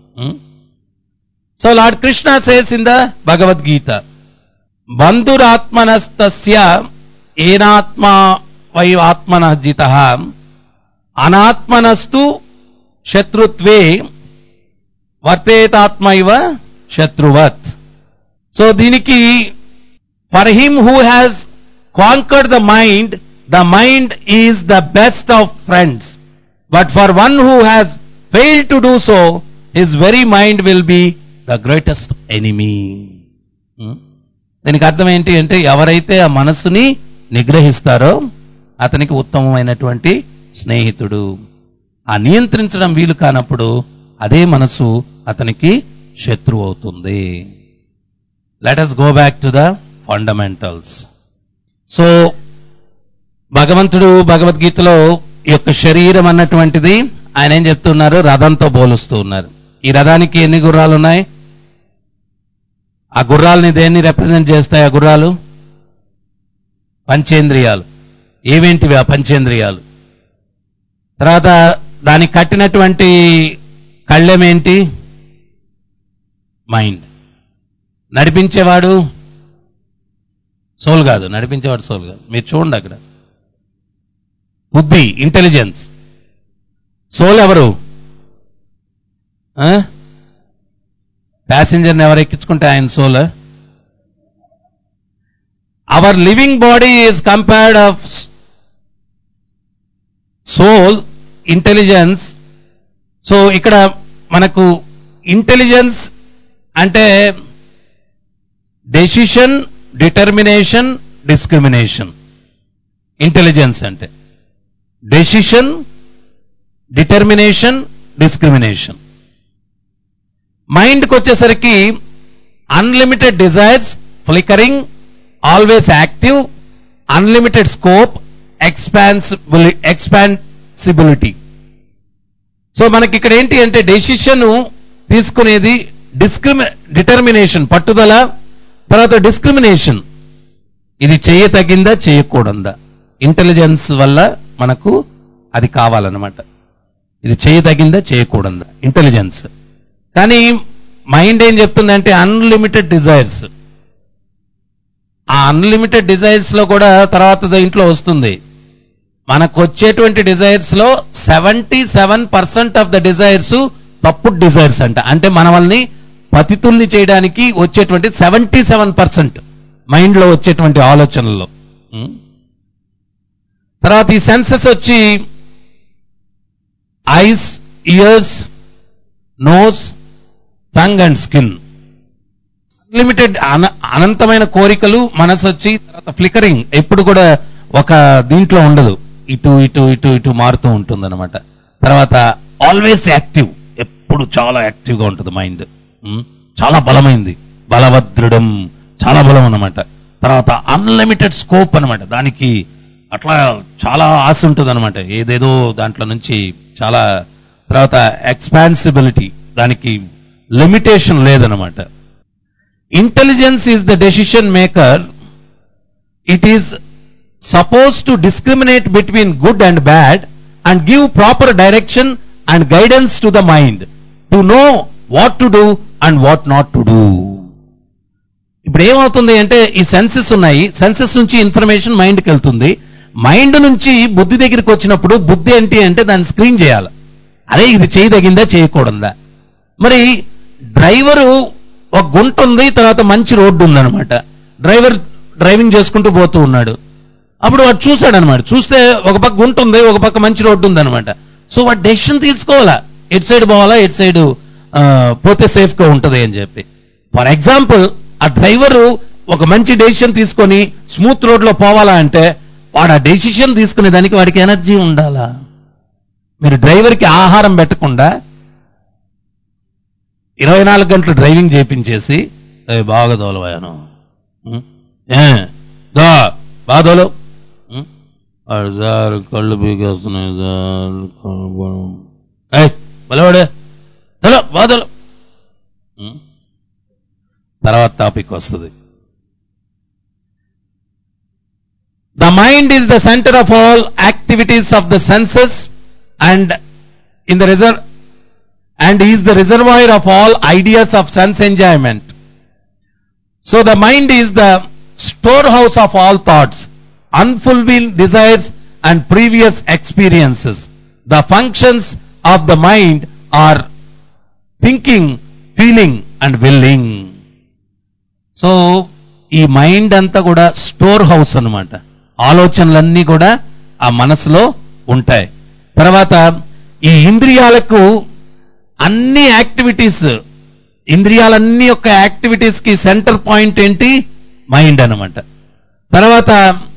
So lord Krishna says in the Bhagavad Gita, బంధురాత్మనస్తస్య ఏనాత్మా వై ఆత్మనః జితః అనాత్మనస్తు శత్రుత్వే వర్తేతాత్మైవ శత్రువత్. సో దీనికి for him who has conquered the mind, the mind is the best of friends, but for one who has failed to do so, his very mind will be the greatest enemy. దీనికి అర్థం ఏంటి అంటే ఎవరైతే ఆ మనసుని నిగ్రహిస్తారో అతనికి ఉత్తమమైనటువంటి స్నేహితుడు. ఆ నియంత్రించడం వీలు కానప్పుడు అదే మనసు అతనికి శత్రువు అవుతుంది. Let us go back to the fundamentals. So భగవంతుడు భగవద్గీతలో ఈ యొక్క శరీరం అన్నటువంటిది ఆయన ఏం చెప్తున్నారు, రథంతో పోలుస్తూ ఉన్నారు. ఈ రథానికి ఎన్ని గుర్రాలు ఉన్నాయి? ఆ గుర్రాలని దేన్ని రిప్రజెంట్ చేస్తాయి? ఆ గుర్రాలు పంచేంద్రియాలు. ఏవేంటివి ఆ పంచేంద్రియాలు? తర్వాత దానికి కట్టినటువంటి కళ్ళెమేంటి? మైండ్. నడిపించేవాడు సోల్ కాదు, నడిపించేవాడు సోల్ కాదు. మీరు చూడండి అక్కడ బుద్ధి, ఇంటెలిజెన్స్. సోల్ ఎవరు? ప్యాసింజర్ని ఎవరు ఎక్కించుకుంటే ఆయన soul. Our living body is compared of soul, intelligence. So ఇక్కడ మనకు ఇంటెలిజెన్స్ అంటే డెసిషన్, డిటర్మినేషన్, డిస్క్రిమినేషన్. ఇంటెలిజెన్స్ అంటే డెసిషన్, డిటర్మినేషన్, డిస్క్రిమినేషన్. మైండ్కి వచ్చేసరికి unlimited desires, flickering, always active, unlimited scope, ఎక్స్పాన్సిబిలి ఎక్స్పాన్సిబిలిటీ. సో మనకి ఇక్కడ ఏంటి అంటే డెసిషన్ తీసుకునేది, డిస్క్రిమి డిటర్మినేషన్ పట్టుదల, తర్వాత డిస్క్రిమినేషన్ ఇది చేయతగిందా చేయకూడదా? ఇంటెలిజెన్స్ వల్ల మనకు అది కావాలన్నమాట. ఇది చేయతగిందా చేయకూడదా ఇంటెలిజెన్స్. కానీ మైండ్ ఏం చెప్తుందంటే అన్లిమిటెడ్ డిజైర్స్. ఆ అన్లిమిటెడ్ డిజైర్స్ లో కూడా తర్వాత ఇంట్లో వస్తుంది. మనకు వచ్చేటువంటి డిజైర్స్ లో seventy seven percent of the desires తప్పుడు డిజైర్స్ అంట. అంటే మనల్ని పతితుల్ని చేయడానికి వచ్చేటువంటి సెవెంటీ సెవెన్ పర్సెంట్ మైండ్ లో వచ్చేటువంటి ఆలోచనల్లో. తర్వాత ఈ సెన్సెస్ వచ్చి eyes, ears, nose, tongue and skin. Limited అనంతమైన కోరికలు మనసు వచ్చి తర్వాత ఫ్లికరింగ్, ఎప్పుడు కూడా ఒక దీంట్లో ఉండదు, ఇటు ఇటు ఇటు ఇటు మారుతూ ఉంటుంది అనమాట. తర్వాత ఆల్వేస్ యాక్టివ్, ఎప్పుడు చాలా యాక్టివ్గా ఉంటుంది మైండ్. చాలా బలమైంది, బలవద్రుడం, చాలా బలం అన్నమాట. తర్వాత అన్లిమిటెడ్ స్కోప్ అనమాట, దానికి అట్లా చాలా ఆశ ఉంటుంది అనమాట, ఏదేదో దాంట్లో నుంచి చాలా. తర్వాత ఎక్స్పాన్సిబిలిటీ, దానికి లిమిటేషన్ లేదనమాట. Intelligence is the decision maker. It is supposed to discriminate between good and bad and give proper direction and guidance to the mind to know what to do and what not to do. ఇప్పుడు ఏమవుతుంది అంటే ఈ senses ఉన్నాయి, senses నుంచి information మైండ్కి వెళ్తుంది, mind నుంచి బుద్ధి దగ్గరికి వచ్చినప్పుడు బుద్ధి ఏంటి అంటే దాన్ని స్క్రీన్ చేయాలి. అదే ఇది చేయదగిందా చేయకూడదా. మరి డ్రైవరు ఒక గుంట ఉంది, తర్వాత మంచి రోడ్డు ఉందన్నమాట. డ్రైవర్ డ్రైవింగ్ చేసుకుంటూ పోతూ ఉన్నాడు. అప్పుడు వాడు చూశాడు అనమాట, చూస్తే ఒక పక్క గుంట ఉంది, ఒక పక్క మంచి రోడ్డు ఉందన్నమాట. సో వాడు డెసిషన్ తీసుకోవాలా, ఎటు సైడ్ పోవాలా, ఎటు సైడ్ పోతే సేఫ్గా ఉంటుంది అని చెప్పి. ఫర్ ఎగ్జాంపుల్, ఆ డ్రైవరు ఒక మంచి డెసిషన్ తీసుకొని స్మూత్ రోడ్లో పోవాలా అంటే వాడు ఆ డెసిషన్ తీసుకునే దానికి వాడికి ఎనర్జీ ఉండాలా. మీరు డ్రైవర్కి ఆహారం పెట్టకుండా ఇరవై నాలుగు గంటలు డ్రైవింగ్ చేయించేసి బాగా దోలవాయాను బాగా దోలు సార్, కళ్ళు పీకేస్తున్నాయి సార్, బలవాడే దలో బాధలు. తర్వాత టాపిక్ వస్తుంది. The mind is the centre of all activities of the senses and in the reserve and is the reservoir of all ideas of sense enjoyment. So the mind is the storehouse of all thoughts, unfulfilled desires and previous experiences. The functions of the mind are thinking, feeling and willing. So ఈ mind అంతా కూడా store house అన్నమాట. ఆలోచనలన్నీ కూడా ఆ మనసులో ఉంటాయి. తర్వాత ఈ ఇంద్రియాలకు అన్ని యాక్టివిటీస్, ఇంద్రియాలన్నీ యొక్క యాక్టివిటీస్ కి సెంటర్ పాయింట్ ఏంటి? మైండ్ అన్నమాట. తర్వాత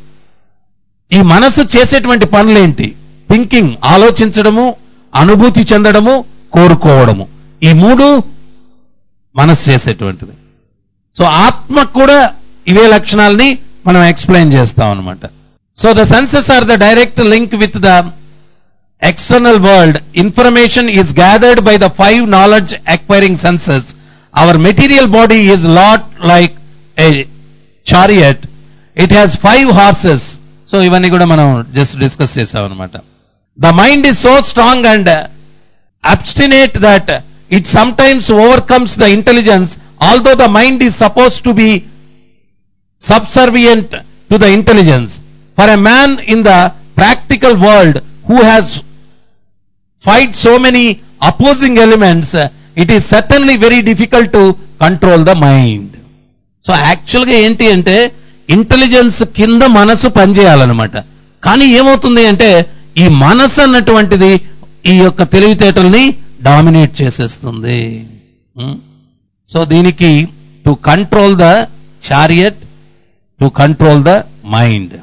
ఈ మనసు చేసేటువంటి పనులేంటి? థింకింగ్, ఆలోచించడము, అనుభూతి చెందడము, కోరుకోవడము. ఈ మూడు మనసు చేసేటువంటిది. సో ఆత్మకు కూడా ఇవే లక్షణాలని మనం ఎక్స్ప్లెయిన్ చేస్తాం అన్నమాట. So the senses are the direct link with the external world. Information is gathered by the five knowledge acquiring senses. Our material body is lot like a chariot. It has five horses. So ivanni kuda manam just discuss chesam anamata. The mind is so strong and obstinate that it sometimes overcomes the intelligence, although the mind is supposed to be subservient to the intelligence. For a man in the practical world who has fight so many opposing elements, it is certainly very difficult to control the mind. So యాక్చువల్గా ఏంటి అంటే intelligence కింద మనసు పనిచేయాలన్నమాట. కానీ ఏమవుతుంది అంటే ఈ మనసు అన్నటువంటిది ఈ యొక్క తెలివితేటల్ని డామినేట్ చేసేస్తుంది. సో దీనికి to control the chariot, to control the mind.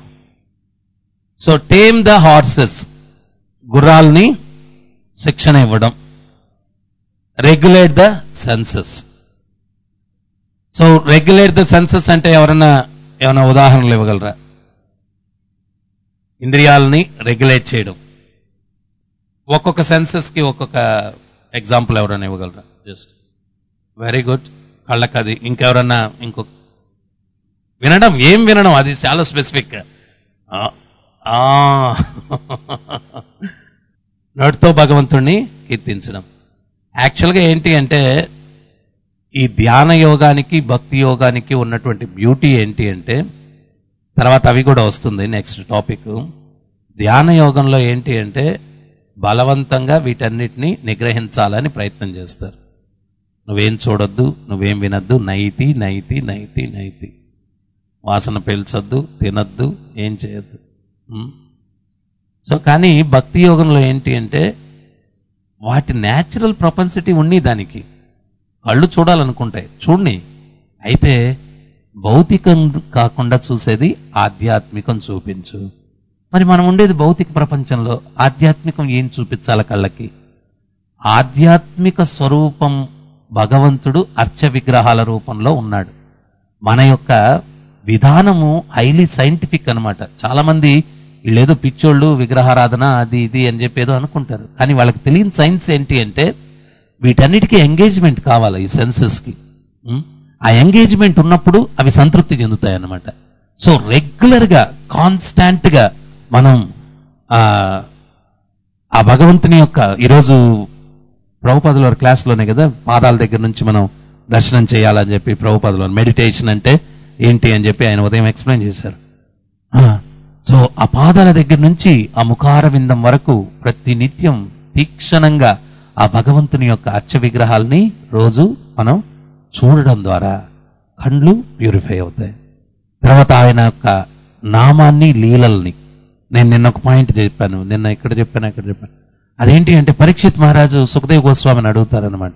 So tame the horses, గుర్రాల్ని శిక్షణ ఇవ్వడం. Regulate the senses. So regulate the senses అంటే ఎవరన్నా ఏమైనా ఉదాహరణలు ఇవ్వగలరా? ఇంద్రియాలని రెగ్యులేట్ చేయడం. ఒక్కొక్క సెన్సెస్ కి ఒక్కొక్క ఎగ్జాంపుల్ ఎవరైనా ఇవ్వగలరా? Just very good. కళ్ళకది. ఇంకెవరన్నా ఇంకొక వినడం, ఏం వినడం, అది చాలా స్పెసిఫిక్. నోటితో భగవంతుణ్ణి కీర్తించడం. యాక్చువల్గా ఏంటి అంటే ఈ ధ్యాన యోగానికి భక్తి యోగానికి ఉన్నటువంటి బ్యూటీ ఏంటి అంటే, తర్వాత అవి కూడా వస్తుంది నెక్స్ట్ టాపిక్. ధ్యాన యోగంలో ఏంటి అంటే బలవంతంగా వీటన్నిటిని నిగ్రహించాలని ప్రయత్నం చేస్తారు. నువ్వేం చూడొద్దు, నువ్వేం వినొద్దు, నైతి నైతి నైతి నైతి, వాసన పీల్చొద్దు, తినొద్దు, ఏం చేయొద్దు. సో కానీ భక్తి యోగంలో ఏంటి అంటే వాటి న్యాచురల్ ప్రొపెన్సిటీ ఉన్ని, దానికి కళ్ళు చూడాలనుకుంటాయి, చూడని. అయితే భౌతికం కాకుండా చూసేది ఆధ్యాత్మికం చూపించు. మరి మనం ఉండేది భౌతిక ప్రపంచంలో, ఆధ్యాత్మికం ఏం చూపించాల కళ్ళకి? ఆధ్యాత్మిక స్వరూపం భగవంతుడు అర్చ విగ్రహాల రూపంలో ఉన్నాడు. మన యొక్క విధానము హైలీ సైంటిఫిక్ అనమాట. చాలా మంది వీళ్ళేదో పిచ్చోళ్ళు, విగ్రహారాధన అది ఇది అని చెప్పి ఏదో అనుకుంటారు. కానీ వాళ్ళకి తెలియని సైన్స్ ఏంటి అంటే వీటన్నిటికీ ఎంగేజ్మెంట్ కావాలి ఈ సెన్సెస్కి. ఆ ఎంగేజ్మెంట్ ఉన్నప్పుడు అవి సంతృప్తి చెందుతాయి అన్నమాట. సో రెగ్యులర్గా కాన్స్టాంట్గా మనం ఆ భగవంతుని యొక్క, ఈరోజు ప్రభుపాదుల వారి క్లాస్లోనే కదా పాదాల దగ్గర నుంచి మనం దర్శనం చేయాలని చెప్పి ప్రభుపాదుల వారు మెడిటేషన్ అంటే ఏంటి అని చెప్పి ఆయన ఉదయం ఎక్స్ప్లెయిన్ చేశారు. సో ఆ పాదాల దగ్గర నుంచి ఆ ముఖార విందం వరకు ప్రతి నిత్యం తీక్షణంగా ఆ భగవంతుని యొక్క అర్చ విగ్రహాలని రోజు మనం చూడడం ద్వారా కళ్ళు ప్యూరిఫై అవుతాయి. తర్వాత ఆయన యొక్క నామాన్ని, లీలల్ని, నేను నిన్న ఒక పాయింట్ చెప్పాను, నిన్న ఇక్కడ చెప్పాను ఇక్కడ చెప్పాను. అదేంటి అంటే పరీక్షిత్ మహారాజు సుఖదేవ్ గోస్వామిని అడుగుతారనమాట.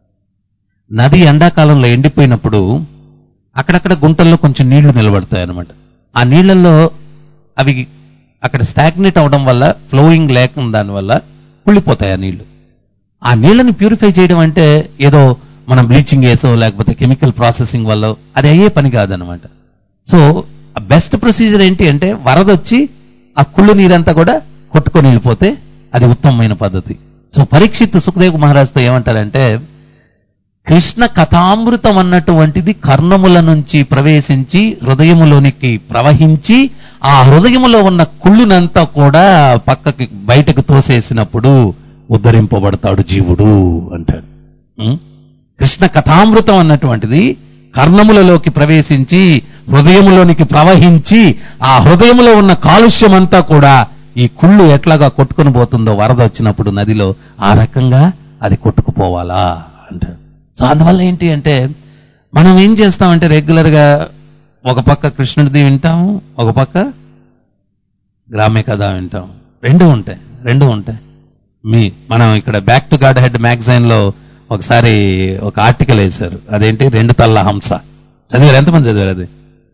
నది ఎండాకాలంలో ఎండిపోయినప్పుడు అక్కడక్కడ గుంటల్లో కొంచెం నీళ్లు నిలబడతాయి అనమాట. ఆ నీళ్లలో అవి అక్కడ స్టాగ్నేట్ అవడం వల్ల, ఫ్లోయింగ్ లేకుండా దానివల్ల కుళ్ళిపోతాయి ఆ నీళ్లు. ఆ నీళ్ళని ప్యూరిఫై చేయడం అంటే ఏదో మనం బ్లీచింగ్ వేసో లేకపోతే కెమికల్ ప్రాసెసింగ్ వల్ల అది అయ్యే పని కాదనమాట. సో బెస్ట్ ప్రొసీజర్ ఏంటి అంటే వరద వచ్చి ఆ కుళ్ళు నీరంతా కూడా కొట్టుకొని వెళ్ళిపోతే అది ఉత్తమమైన పద్ధతి. సో పరీక్షిత్ సుఖదేవ్ మహారాజుతో ఏమంటారంటే, కృష్ణ కథామృతం అన్నటువంటిది కర్ణముల నుంచి ప్రవేశించి హృదయములోనికి ప్రవహించి ఆ హృదయములో ఉన్న కుళ్ళునంతా కూడా పక్కకి బయటకు తోసేసినప్పుడు ఉద్ధరింపబడతాడు జీవుడు అంటాడు. కృష్ణ కథామృతం అన్నటువంటిది కర్ణములలోకి ప్రవేశించి హృదయములోనికి ప్రవహించి ఆ హృదయములో ఉన్న కాలుష్యం అంతా కూడా ఈ కుళ్ళు ఎట్లాగా కొట్టుకుని పోతుందో వరద వచ్చినప్పుడు నదిలో, ఆ రకంగా అది కొట్టుకుపోవాలా అంటాడు. సో అందువల్ల ఏంటి అంటే మనం ఏం చేస్తామంటే రెగ్యులర్గా ఒక పక్క కృష్ణుడిది వింటాము, ఒక పక్క గ్రామ్య కథ వింటాం. రెండు ఉంటాయి రెండు ఉంటాయి మీ మనం ఇక్కడ back to Godhead magazine లో ఒకసారి ఒక ఆర్టికల్ వేశారు. అదేంటి, రెండు తల్ల హంస. చదివారు? ఎంతమంది చదివారు అది?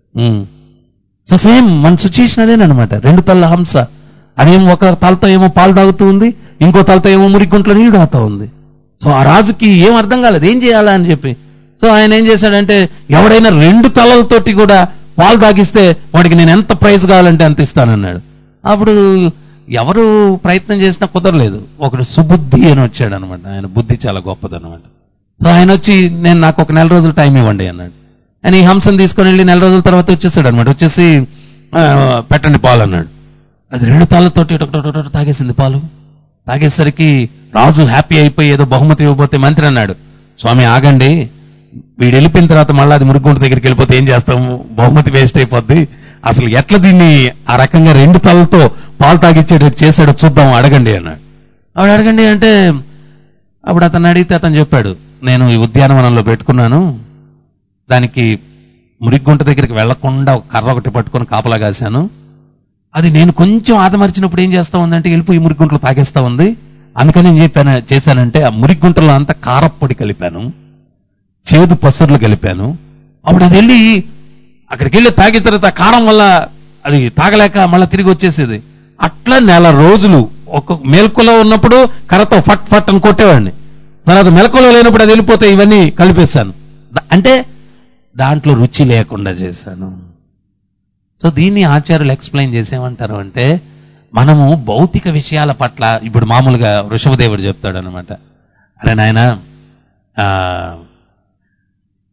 సో సేమ్ మన సిచ్యుయేషన్ అదేనమాట. రెండు తల్ల హంస, అదేమో ఒక తలతో ఏమో పాలు తాగుతూ ఉంది, ఇంకో తలతో ఏమో మురిగుంట్లో నీళ్లు తాగుతూ ఉంది. సో ఆ రాజుకి ఏం అర్థం కాలేదు, ఏం చేయాలా అని చెప్పి. సో ఆయన ఏం చేశాడంటే, ఎవడైనా రెండు తలలతోటి కూడా పాలు తాగిస్తే వాడికి నేను ఎంత ప్రైజ్ కావాలంటే అంత ఇస్తానన్నాడు. అప్పుడు ఎవరు ప్రయత్నం చేసినా కుదరలేదు. ఒకడు సుబుద్ధి అని వచ్చాడు అనమాట. ఆయన బుద్ధి చాలా గొప్పదనమాట. సో ఆయన వచ్చి, నేను నాకు ఒక నెల రోజులు టైం ఇవ్వండి అన్నాడు. ఆయన ఈ హంసను తీసుకొని వెళ్ళి నెల రోజుల తర్వాత వచ్చేసాడు అనమాట. వచ్చేసి పెట్టండి పాలు అన్నాడు. అది రెండు తాళ్ళతోటి తాగేసింది పాలు. తాగేసరికి రాజు హ్యాపీ అయిపోయి ఏదో బహుమతి ఇవ్వబోతే మంత్రి అన్నాడు, స్వామి ఆగండి, వీడు వెళ్ళిపోయిన తర్వాత మళ్ళీ అది మురుగుంట దగ్గరికి వెళ్ళిపోతే ఏం చేస్తాము, బహుమతి వేస్ట్ అయిపోద్ది. అసలు ఎట్లా దీన్ని ఆ రకంగా రెండు తలతో పాలు తాగిచ్చేటట్టు చేశాడో చూద్దాం, అడగండి అన్నాడు. ఆవిడ అడగండి అంటే అప్పుడు అతను అడిగితే అతను చెప్పాడు, నేను ఈ ఉద్యానవనంలో పెట్టుకున్నాను, దానికి మురిగుంట దగ్గరికి వెళ్లకుండా ఒక కర్ర ఒకటి పట్టుకొని కాపలా కాశాను. అది నేను కొంచెం ఆదమర్చినప్పుడు ఏం చేస్తా ఉందంటే వెళ్ళిపోయి మురిగుంటలో తాగేస్తా ఉంది. అందుకని ఏం చెప్పాను చేశానంటే ఆ మురిగుంటలో అంతా కారప్పొడి కలిపాను, చేదు పసురులు కలిపాను. అప్పుడు అది వెళ్ళి అక్కడికి వెళ్ళి తాగిన తర్వాత కారం వల్ల అది తాగలేక మళ్ళీ తిరిగి వచ్చేసేది. అట్లా నెల రోజులు ఒక మెలకులో ఉన్నప్పుడు కర్రతో ఫట్ ఫట్ అని కొట్టేవాడిని, తర్వాత మెలకులో లేనప్పుడు అది వెళ్ళిపోతే ఇవన్నీ కలిపేశాను. అంటే దాంట్లో రుచి లేకుండా చేశాను. సో దీన్ని ఆచార్యులు ఎక్స్ప్లెయిన్ చేసేమంటారు అంటే, మనము భౌతిక విషయాల పట్ల, ఇప్పుడు మామూలుగా వృషభదేవుడు చెప్తాడు అనమాట, అరే నాయన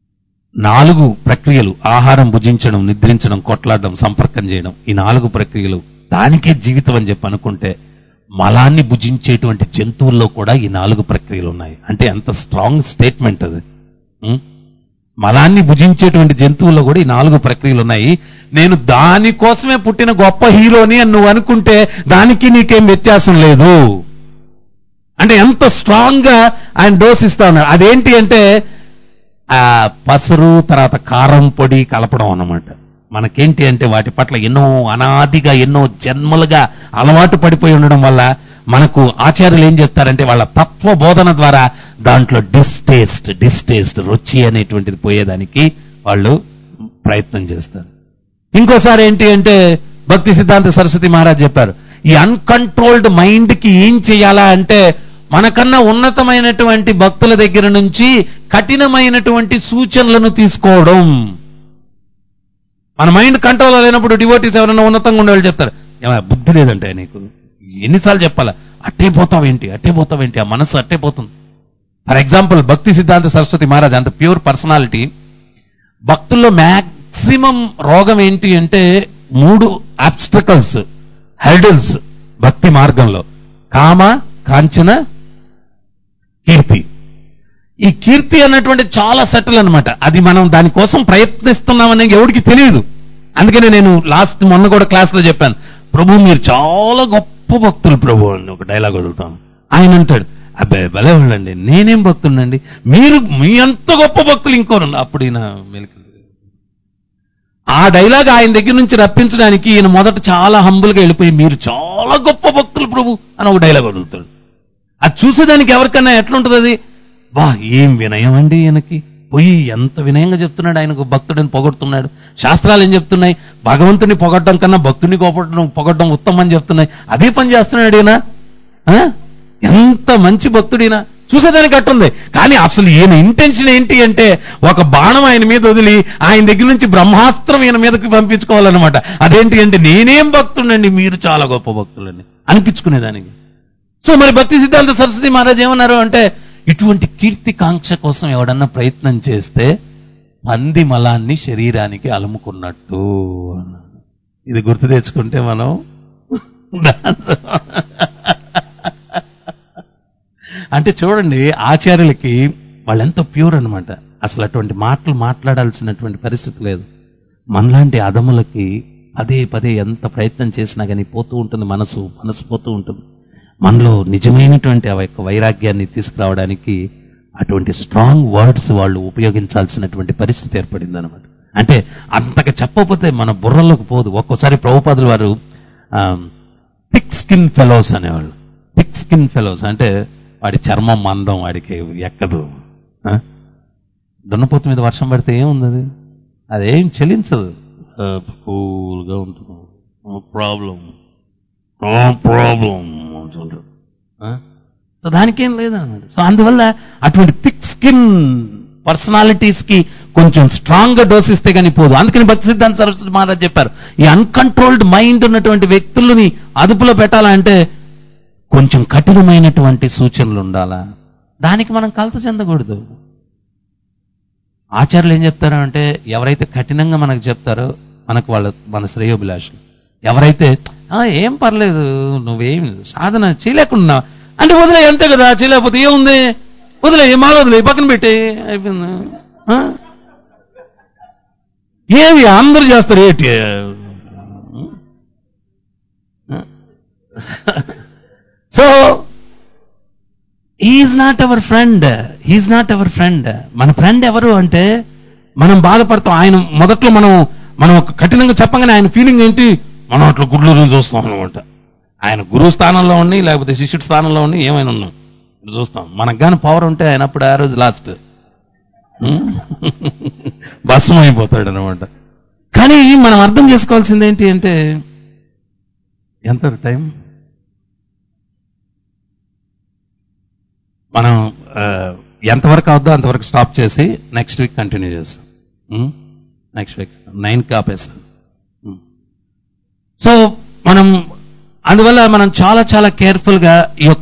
నాలుగు ప్రక్రియలు, ఆహారం భుజించడం, నిద్రించడం, కొట్లాడడం, సంపర్కం చేయడం, ఈ నాలుగు ప్రక్రియలు దానికే జీవితం అని చెప్పి అనుకుంటే మలాన్ని భుజించేటువంటి జంతువుల్లో కూడా ఈ నాలుగు ప్రక్రియలు ఉన్నాయి. అంటే ఎంత స్ట్రాంగ్ స్టేట్మెంట్ అది. ఉం? మలాన్ని భుజించేటువంటి జంతువుల్లో కూడా ఈ నాలుగు ప్రక్రియలు ఉన్నాయి. నేను దానికోసమే పుట్టిన గొప్ప హీరోని అని నువ్వు అనుకుంటే దానికి నీకేం వ్యత్యాసం లేదు. అంటే ఎంత స్ట్రాంగ్ గా ఆయన డోస్ ఇస్తా ఉన్నాడు. అదేంటి అంటే ఆ పసరు తర్వాత కారం పొడి కలపడం అన్నమాట. మనకేంటి అంటే వాటి పట్ల ఎన్నో అనాదిగా ఎన్నో జన్మలుగా అలవాటు పడిపోయి ఉండడం వల్ల మనకు ఆచార్యులు ఏం చెప్తారంటే వాళ్ళ తత్వ బోధన ద్వారా దాంట్లో డిస్టేస్ట్ డిస్టేస్ట్ రుచి అనేటువంటిది పోయేదానికి వాళ్ళు ప్రయత్నం చేస్తారు. ఇంకోసారి ఏంటి అంటే భక్తి సిద్ధాంత సరస్వతి మహారాజ్ చెప్పారు, ఈ అన్కంట్రోల్డ్ మైండ్ కి ఏం చేయాలా అంటే మనకన్నా ఉన్నతమైనటువంటి భక్తుల దగ్గర నుంచి కఠినమైనటువంటి సూచనలను తీసుకోవడం. మన మైండ్ కంట్రోల్ లేనప్పుడు డివోటీస్ ఎవరైనా ఉన్నతంగా ఉండేవాళ్ళు చెప్తారు, ఏమైనా బుద్ధి లేదంటే నీకు ఎన్నిసార్లు చెప్పాలా, అట్టే పోతావేంటి అట్టే పోతావేంటి ఆ మనసు అట్టే పోతుంది. ఫర్ ఎగ్జాంపుల్ భక్తి సిద్ధాంత సరస్వతి మహారాజ్ అంత ప్యూర్ పర్సనాలిటీ. భక్తుల్లో మ్యాక్సిమం రోగం ఏంటి అంటే మూడు ఆబ్స్టకల్స్, హెర్డిల్స్ భక్తి మార్గంలో: కామ, కాంచన, కీర్తి. ఈ కీర్తి అన్నటువంటి చాలా సెటిల్ అనమాట. అది మనం దానికోసం ప్రయత్నిస్తున్నామని ఎవరికి తెలియదు. అందుకనే నేను లాస్ట్ మొన్న కూడా క్లాస్లో చెప్పాను, ప్రభు మీరు చాలా గొప్ప భక్తులు ప్రభు అని ఒక డైలాగ్ వదులుతాను. ఆయన అంటాడు, అబ్బాయి భలే వాళ్ళండి, నేనేం భక్తుండండి, మీరు మీ అంత గొప్ప భక్తులు ఇంకోరు. అప్పుడు ఈయన మెలికి ఆ డైలాగ్ ఆయన దగ్గర నుంచి రప్పించడానికి ఈయన మొదట చాలా హంబుల్గా వెళ్ళిపోయి మీరు చాలా గొప్ప భక్తులు ప్రభు అని ఒక డైలాగ్ వదులుతాడు. అది చూసేదానికి ఎవరికన్నా ఎట్లుంటుంది అది, వా ఏం వినయం అండి ఈయనకి, పోయి ఎంత వినయంగా చెప్తున్నాడు, ఆయనకు భక్తుడిని పొగడుతున్నాడు. శాస్త్రాలు ఏం చెప్తున్నాయి, భగవంతుని పొగడడం కన్నా భక్తుని పొగడడం పొగడడం ఉత్తమం అని చెప్తున్నాయి. అదే పని చేస్తున్నాడు ఈయన. ఎంత మంచి భక్తుడినా చూసేదానికి అట్టుంది. కానీ అసలు ఈయన ఇంటెన్షన్ ఏంటి అంటే ఒక బాణం ఆయన మీద వదిలి ఆయన దగ్గర నుంచి బ్రహ్మాస్త్రం ఈయన మీదకి పంపించుకోవాలన్నమాట. అదేంటి అంటే నేనేం భక్తుడండి, మీరు చాలా గొప్ప భక్తులండి అనిపించుకునేదానికి. సో మరి భక్తి సిద్ధాంత సరస్వతి మహారాజ్ ఏమన్నారు అంటే ఇటువంటి కీర్తి కాంక్ష కోసం ఎవడన్నా ప్రయత్నం చేస్తే పంది మలాన్ని శరీరానికి అలుముకున్నట్టు అన్నాడు. ఇది గుర్తు తెచ్చుకుంటే మనం అంటే చూడండి ఆచార్యులకి వాళ్ళెంతో ప్యూర్ అనమాట. అసలు అటువంటి మాటలు మాట్లాడాల్సినటువంటి పరిస్థితి లేదు. మనలాంటి అదములకి పదే పదే ఎంత ప్రయత్నం చేసినా కానీ పోతూ ఉంటుంది, మనసు మనసు పోతూ ఉంటుంది. మనలో నిజమైనటువంటి ఆ యొక్క వైరాగ్యాన్ని తీసుకురావడానికి అటువంటి స్ట్రాంగ్ వర్డ్స్ వాళ్ళు ఉపయోగించాల్సినటువంటి పరిస్థితి ఏర్పడింది అనమాట. అంటే అంతగా చెప్పకపోతే మన బుర్రలోకి పోదు. ఒక్కోసారి ప్రభుపాదుల వారు థిక్ స్కిన్ ఫెలోస్ అనేవాళ్ళు. థిక్ స్కిన్ ఫెలోస్ అంటే వాడి చర్మం మందం, వాడికి ఎక్కదు. దున్నపోతు మీద వర్షం పడితే ఏముంది, అది అదేం చెలించదు, కూల్గా ఉంటుంది. ప్రాబ్లం ప్రాబ్లం అంటుంటారు. సో దానికేం లేదన్నమాట. సో అందువల్ల అటువంటి థిక్ స్కిన్ పర్సనాలిటీస్ కి కొంచెం స్ట్రాంగ్ గా డోస్ ఇస్తే కానీ పోదు. అందుకని భక్తి సిద్ధాంత సరస్వతి మహారాజ్ చెప్పారు, ఈ అన్కంట్రోల్డ్ మైండ్ ఉన్నటువంటి వ్యక్తులని అదుపులో పెట్టాలంటే కొంచెం కఠినమైనటువంటి సూచనలు ఉండాలా. దానికి మనం కలత చెందకూడదు. ఆచార్యులు ఏం చెప్తారు అంటే ఎవరైతే కఠినంగా మనకు చెప్తారో మనకు వాళ్ళ మన శ్రేయోభిలాషులు. ఎవరైతే ఏం పర్లేదు నువ్వేం సాధన చేయలేకుండా అంటే వదిలే, అంతే కదా, చేయలేకపోతే ఏముంది వదిలే, మాల వదిలే, పక్కన పెట్టి అయిపోయింది. ఏమి అందరూ చేస్తారు ఏంటి. So he's not our friend, he's not our friend. మన ఫ్రెండ్ ఎవరు అంటే మనం బాధపడతాం. ఆయన మొదట్లో మనం మనం ఒక కఠినంగా చెప్పగానే ఆయన ఫీలింగ్ ఏంటి, మనం అట్లా గుడ్లు చూస్తాం అనమాట. ఆయన గురువు స్థానంలో ఉండి లేకపోతే శిష్యుడి స్థానంలో ఉండి ఏమైనా ఉన్నాం చూస్తాం. మనకు కానీ పవర్ ఉంటే ఆయన అప్పుడు ఆ రోజు లాస్ట్ భస్మం అయిపోతాడు అనమాట. కానీ మనం అర్థం చేసుకోవాల్సింది ఏంటి అంటే ఎంత టైం మనం ఎంతవరకు అవుద్దో అంతవరకు స్టాప్ చేసి నెక్స్ట్ వీక్ కంటిన్యూ చేస్తాం. నెక్స్ట్ వీక్ నైన్కి ఆపేస్తాం. సో మనం అందువల్ల మనం చాలా చాలా కేర్ఫుల్గా ఈ యొక్క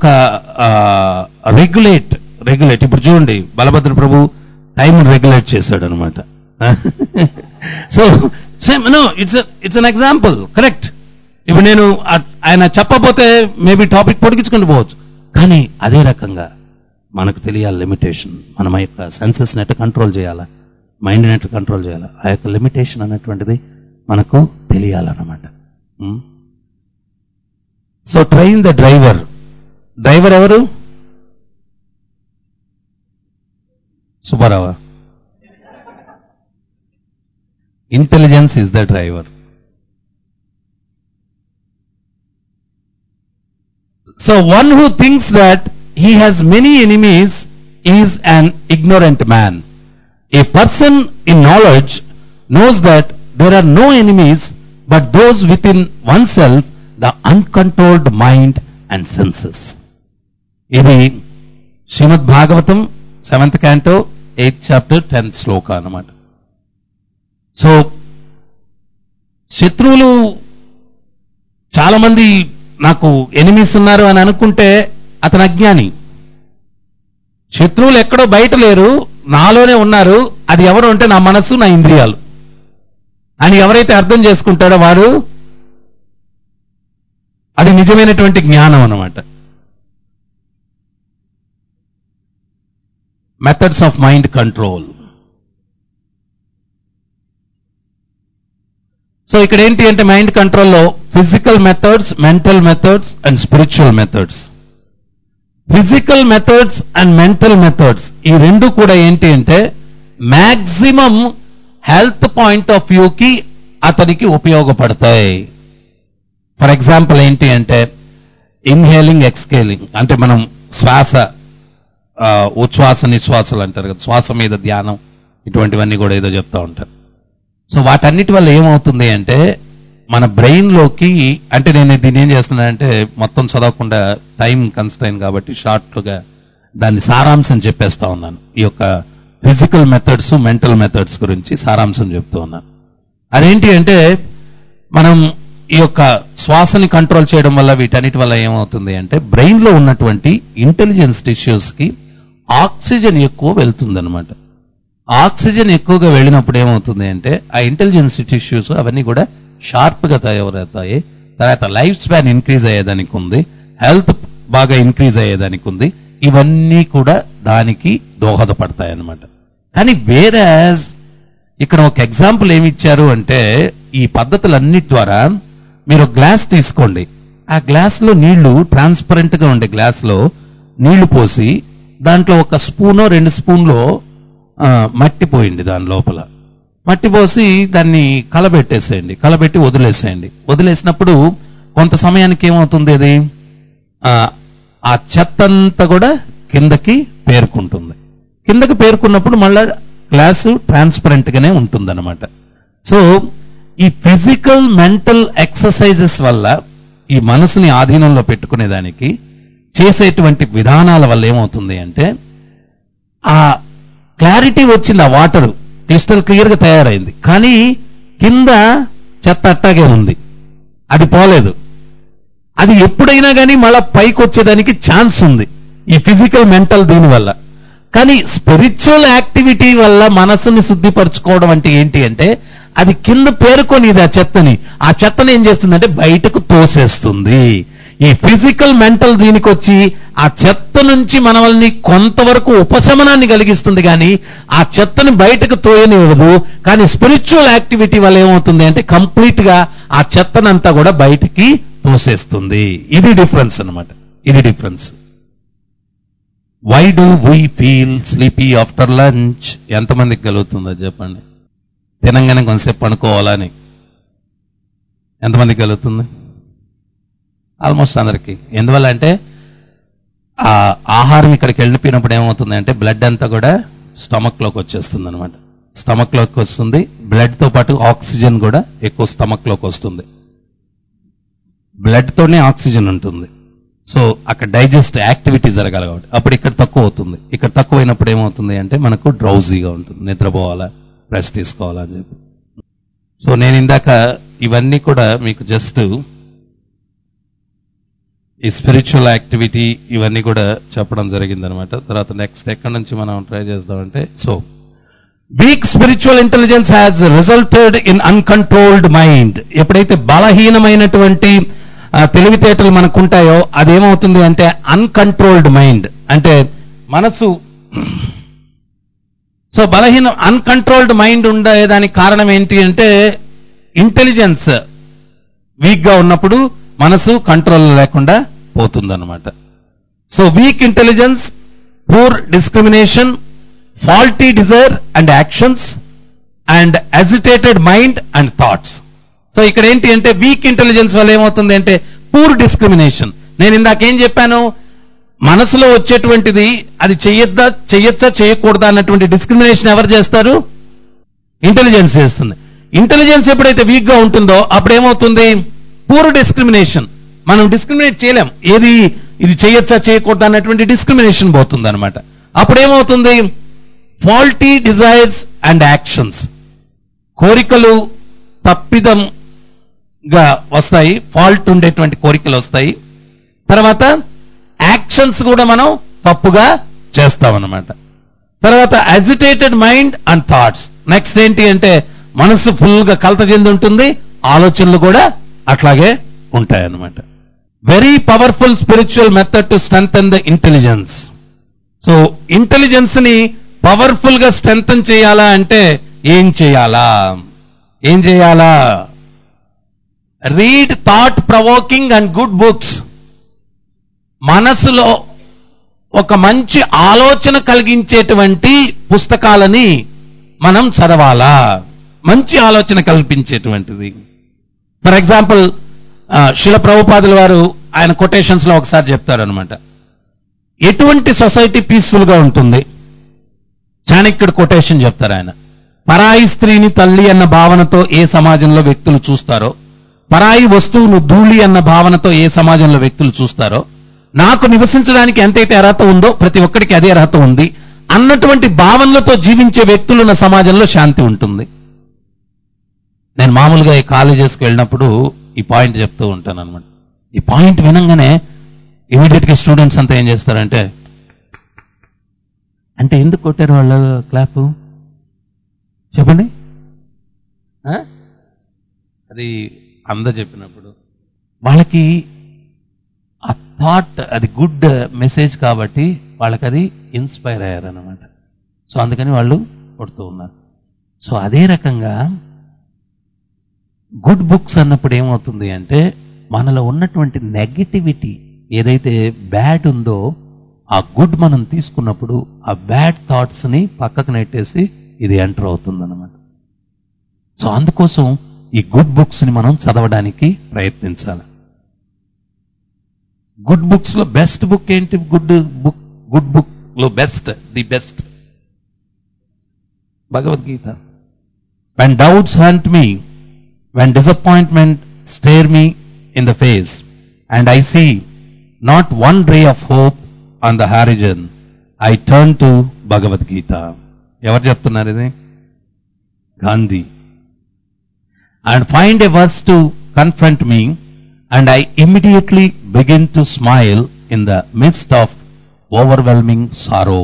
రెగ్యులేట్ రెగ్యులేట్ ఇప్పుడు చూడండి బలభద్ర ప్రభు టైం రెగ్యులేట్ చేశాడు అనమాట. So same no it's it's an example, correct. ఇప్పుడు నేను ఆయన చెప్పకపోతే మేబీ టాపిక్ పొడిగించుకుంటూ పోవచ్చు, కానీ అదే రకంగా మనకు తెలియాలి లిమిటేషన్. మనం ఆ యొక్క సెన్సెస్ని ఎట్లా కంట్రోల్ చేయాలా, మైండ్ని ఎట్లా కంట్రోల్ చేయాలా, ఆ యొక్క లిమిటేషన్ అనేటువంటిది మనకు తెలియాలన్నమాట. So train the driver. Driver ఎవరు? సుబ్బారావా? Intelligence is the driver. So one who thinks that he has many enemies is an ignorant man. A person in knowledge knows that there are no enemies but those within oneself, the uncontrolled mind and senses. ఇది Srimad Bhagavatam seventh canto eighth chapter tenth శ్లోక అన్నమాట. So శత్రువులు చాలా మంది నాకు enemies ఉన్నారు అని అనుకుంటే అతను అజ్ఞాని. శత్రువులు ఎక్కడో బయట లేరు, నాలోనే ఉన్నారు. అది ఎవరు అంటే నా మనస్సు, నా ఇంద్రియాలు అని ఎవరైతే అర్థం చేసుకుంటాడో వాడు, అది నిజమైనటువంటి జ్ఞానం అన్నమాట. Methods of mind control. So ఇక్కడ ఏంటి అంటే మైండ్ కంట్రోల్లో physical methods, mental methods and spiritual methods. Physical methods and mental methods ఈ రెండు కూడా ఏంటి అంటే మ్యాక్సిమం హెల్త్ పాయింట్ ఆఫ్ వ్యూకి అతనికి ఉపయోగపడతాయి. ఫర్ ఎగ్జాంపుల్ ఏంటి అంటే ఇన్హేలింగ్, ఎక్స్హేలింగ్, అంటే మనం శ్వాస, ఉచ్ఛ్వాస నిశ్వాసలు అంటారు కదా, శ్వాస మీద ధ్యానం, ఇటువంటివన్నీ కూడా ఏదో చెప్తా ఉంటారు. సో వాటన్నిటి వల్ల ఏమవుతుంది అంటే మన బ్రెయిన్లోకి, అంటే నేను దీన్ని ఏం చేస్తున్నానంటే మొత్తం చదవకుండా టైం కన్స్ట్రైన్ కాబట్టి షార్ట్గా దాన్ని సారాంశం చెప్పేస్తా ఉన్నాను. ఈ యొక్క ఫిజికల్ మెథడ్స్, మెంటల్ మెథడ్స్ గురించి సారాంశం చెప్తూ ఉన్నాను. అదేంటి అంటే మనం ఈ యొక్క శ్వాసని కంట్రోల్ చేయడం వల్ల, వీటన్నిటి వల్ల ఏమవుతుంది అంటే బ్రెయిన్లో ఉన్నటువంటి ఇంటెలిజెన్స్ టిష్యూస్కి ఆక్సిజన్ ఎక్కువ వెళ్తుందన్నమాట. ఆక్సిజన్ ఎక్కువగా వెళ్ళినప్పుడు ఏమవుతుంది అంటే ఆ ఇంటెలిజెన్స్ టిష్యూస్ అవన్నీ కూడా షార్ప్గా తయారవుతాయి. తర్వాత లైఫ్ స్పాన్ ఇంక్రీజ్ అయ్యేదానికి ఉంది, హెల్త్ బాగా ఇంక్రీజ్ అయ్యేదానికి ఉంది. ఇవన్నీ కూడా దానికి దోహదపడతాయి అన్నమాట. కానీ వేరే ఇక్కడ ఒక ఎగ్జాంపుల్ ఏమి ఇచ్చారు అంటే ఈ పద్ధతులన్నిటి ద్వారా మీరు గ్లాస్ తీసుకోండి, ఆ గ్లాస్లో నీళ్లు ట్రాన్స్పరెంట్గా ఉండే గ్లాస్లో నీళ్లు పోసి దాంట్లో ఒక స్పూనో రెండు స్పూన్లో మట్టి పోయింది, దాని లోపల మట్టి పోసి దాన్ని కలబెట్టేసేయండి, కలబెట్టి వదిలేసేయండి. వదిలేసినప్పుడు కొంత సమయానికి ఏమవుతుంది, అది ఆ చెత్త అంతా కూడా కిందకి పేరుకుంటుంది. కిందకి పేరుకున్నప్పుడు మళ్ళా గ్లాసు ట్రాన్స్పరెంట్ గానే ఉంటుందన్నమాట. సో ఈ ఫిజికల్ మెంటల్ ఎక్సర్సైజెస్ వల్ల, ఈ మనసుని ఆధీనంలో పెట్టుకునేదానికి చేసేటువంటి విధానాల వల్ల ఏమవుతుంది అంటే ఆ క్లారిటీ వచ్చింది, ఆ వాటర్ క్రిస్టల్ క్లియర్గా తయారైంది. కానీ కింద చెత్త అట్టాగే ఉంది, అది పోలేదు. అది ఎప్పుడైనా కానీ మళ్ళా పైకి వచ్చేదానికి ఛాన్స్ ఉంది ఈ ఫిజికల్ మెంటల్ దీనివల్ల. కానీ స్పిరిచువల్ యాక్టివిటీ వల్ల మనసుని శుద్ధిపరచుకోవడం అంటే ఏంటి అంటే అది కింద పేరుకొని ఆ చెత్తని, ఆ చెత్తని ఏం చేస్తుందంటే బయటకు తోసేస్తుంది. ఈ ఫిజికల్ మెంటల్ దీనికి వచ్చి ఆ చెత్త నుంచి మనల్ని కొంతవరకు ఉపశమనాన్ని కలిగిస్తుంది, కానీ ఆ చెత్తని బయటకు తోయనివ్వదు. కానీ స్పిరిచువల్ యాక్టివిటీ వల్ల ఏమవుతుంది అంటే కంప్లీట్ గా ఆ చెత్తనంతా కూడా బయటికి తోసేస్తుంది. ఇది డిఫరెన్స్ అన్నమాట, ఇది difference. Why do we feel sleepy after lunch? ఎంతమందికి కలుగుతుందో చెప్పండి. తినంగానే కొంతసేపు పడుకోవాలని ఎంతమందికి కలుగుతుంది? ఆల్మోస్ట్ అందరికీ. ఎందువల్ల అంటే ఆ ఆహారం ఇక్కడికి వెళ్ళిపోయినప్పుడు ఏమవుతుంది అంటే బ్లడ్ అంతా కూడా స్టమక్లోకి వచ్చేస్తుంది అనమాట. స్టమక్లోకి వస్తుంది, బ్లడ్తో పాటు ఆక్సిజన్ కూడా ఎక్కువ స్టమక్లోకి వస్తుంది. బ్లడ్తోనే ఆక్సిజన్ ఉంటుంది. సో అక్కడ డైజెస్ట్ యాక్టివిటీ జరగాలి కాబట్టి అప్పుడు ఇక్కడ తక్కువ అవుతుంది. ఇక్కడ తక్కువ అయినప్పుడు ఏమవుతుంది అంటే మనకు డ్రౌజీగా ఉంటుంది, నిద్రపోవాలా, రెస్ట్ తీసుకోవాలా అని చెప్పి. సో నేను ఇందాక ఇవన్నీ కూడా మీకు జస్ట్ ఈ స్పిరిచువల్ యాక్టివిటీ ఇవన్నీ కూడా చెప్పడం జరిగిందనమాట. తర్వాత నెక్స్ట్ ఎక్కడి నుంచి మనం ట్రై చేద్దామంటే, so weak spiritual intelligence has resulted in uncontrolled mind. ఎప్పుడైతే బలహీనమైనటువంటి తెలివితేటలు మనకుంటాయో అదేమవుతుంది అంటే అన్కంట్రోల్డ్ మైండ్, అంటే మనసు. సో బలహీన అన్కంట్రోల్డ్ మైండ్ ఉండేదానికి కారణం ఏంటి అంటే ఇంటెలిజెన్స్ వీక్గా ఉన్నప్పుడు మనసు కంట్రోల్ లేకుండా పోతుందన్నమాట. So weak intelligence, poor discrimination, faulty desire and actions, and agitated mind and thoughts. So ఇక్కడ ఏంటి అంటే వీక్ ఇంటెలిజెన్స్ వల్ల ఏమవుతుంది అంటే పూర్ డిస్క్రిమినేషన్. నేను ఇందాకేం చెప్పాను, మనసులో వచ్చేటువంటిది అది చెయ్యొద్దా చెయ్యొచ్చా చేయకూడదా అన్నటువంటి డిస్క్రిమినేషన్ ఎవరు చేస్తారు? ఇంటెలిజెన్స్ చేస్తుంది. ఇంటెలిజెన్స్ ఎప్పుడైతే వీక్ గా ఉంటుందో అప్పుడేమవుతుంది? Poor discrimination. మనం డిస్క్రిమినేట్ చేయలేం, ఏది ఇది చేయొచ్చా చేయకూడదా అన్నటువంటి డిస్క్రిమినేషన్ పోతుంది అనమాట. అప్పుడేమవుతుంది? ఫాల్టీ డిజైర్స్ అండ్ యాక్షన్స్, కోరికలు తప్పిదంగా వస్తాయి, ఫాల్ట్ ఉండేటువంటి కోరికలు వస్తాయి. తర్వాత యాక్షన్స్ కూడా మనం తప్పుగా చేస్తామన్నమాట. తర్వాత agitated mind and thoughts. Next ఏంటి అంటే మనసు ఫుల్గా కలత చెంది ఉంటుంది, ఆలోచనలు కూడా అట్లాగే ఉంటాయన్నమాట. Very powerful spiritual method to strengthen the intelligence. So intelligence ని పవర్ఫుల్ గా స్ట్రెంగ్థెన్ చేయాలా అంటే ఏం చేయాలా ఏం చేయాలా read thought provoking and good books. మనసులో ఒక మంచి ఆలోచన కలిగించేటువంటి పుస్తకాలని మనం చదవాలా, మంచి ఆలోచన కల్పించేటువంటిది. ఫర్ ఎగ్జాంపుల్ శిల ప్రభుపాదుల వారు ఆయన కొటేషన్స్ లో ఒకసారి చెప్తారనమాట, ఎటువంటి సొసైటీ పీస్ఫుల్ గా ఉంటుంది. చాణక్యుడు కొటేషన్ చెప్తారు ఆయన, పరాయి స్త్రీని తల్లి అన్న భావనతో ఏ సమాజంలో వ్యక్తులు చూస్తారో, పరాయి వస్తువును ధూళి అన్న భావనతో ఏ సమాజంలో వ్యక్తులు చూస్తారో, నాకు నివసించడానికి ఎంతైతే అర్హత ఉందో ప్రతి ఒక్కడికి అదే అర్హత ఉంది అన్నటువంటి భావనలతో జీవించే వ్యక్తులున్న సమాజంలో శాంతి ఉంటుంది. నేను మామూలుగా ఈ కాలేజెస్కి వెళ్ళినప్పుడు ఈ పాయింట్ చెప్తూ ఉంటాను అనమాట. ఈ పాయింట్ వినంగానే ఇమీడియట్గా స్టూడెంట్స్ అంతా ఏం చేస్తారంటే, అంటే ఎందుకు కొట్టారు వాళ్ళు క్లాప్ చెప్పండి. అది అంద చెప్పినప్పుడు వాళ్ళకి ఆ థాట్ అది గుడ్ మెసేజ్ కాబట్టి వాళ్ళకి అది ఇన్స్పైర్ అయ్యారనమాట. సో అందుకని వాళ్ళు కొడుతూ ఉన్నారు. సో అదే రకంగా గుడ్ బుక్స్ అన్నప్పుడు ఏమవుతుంది అంటే మనలో ఉన్నటువంటి నెగటివిటీ ఏదైతే బ్యాడ్ ఉందో ఆ గుడ్ మనం తీసుకున్నప్పుడు ఆ బ్యాడ్ థాట్స్ ని పక్కకు నెట్టేసి ఇది ఎంటర్ అవుతుంది అన్నమాట. సో అందుకోసం ఈ గుడ్ బుక్స్ ని మనం చదవడానికి ప్రయత్నించాలి. గుడ్ బుక్స్ లో బెస్ట్ బుక్ ఏంటి? గుడ్ బుక్ గుడ్ బుక్ లో best the best Bhagavad Gita. when doubts haunt me, when disappointment stare me in the face and I see not one ray of hope on the horizon, I turn to Bhagavad Gita. ఎవరు చెప్తున్నారు ఇది? Gandhi. And find a verse to confront me and I immediately begin to smile in the midst of overwhelming sorrow.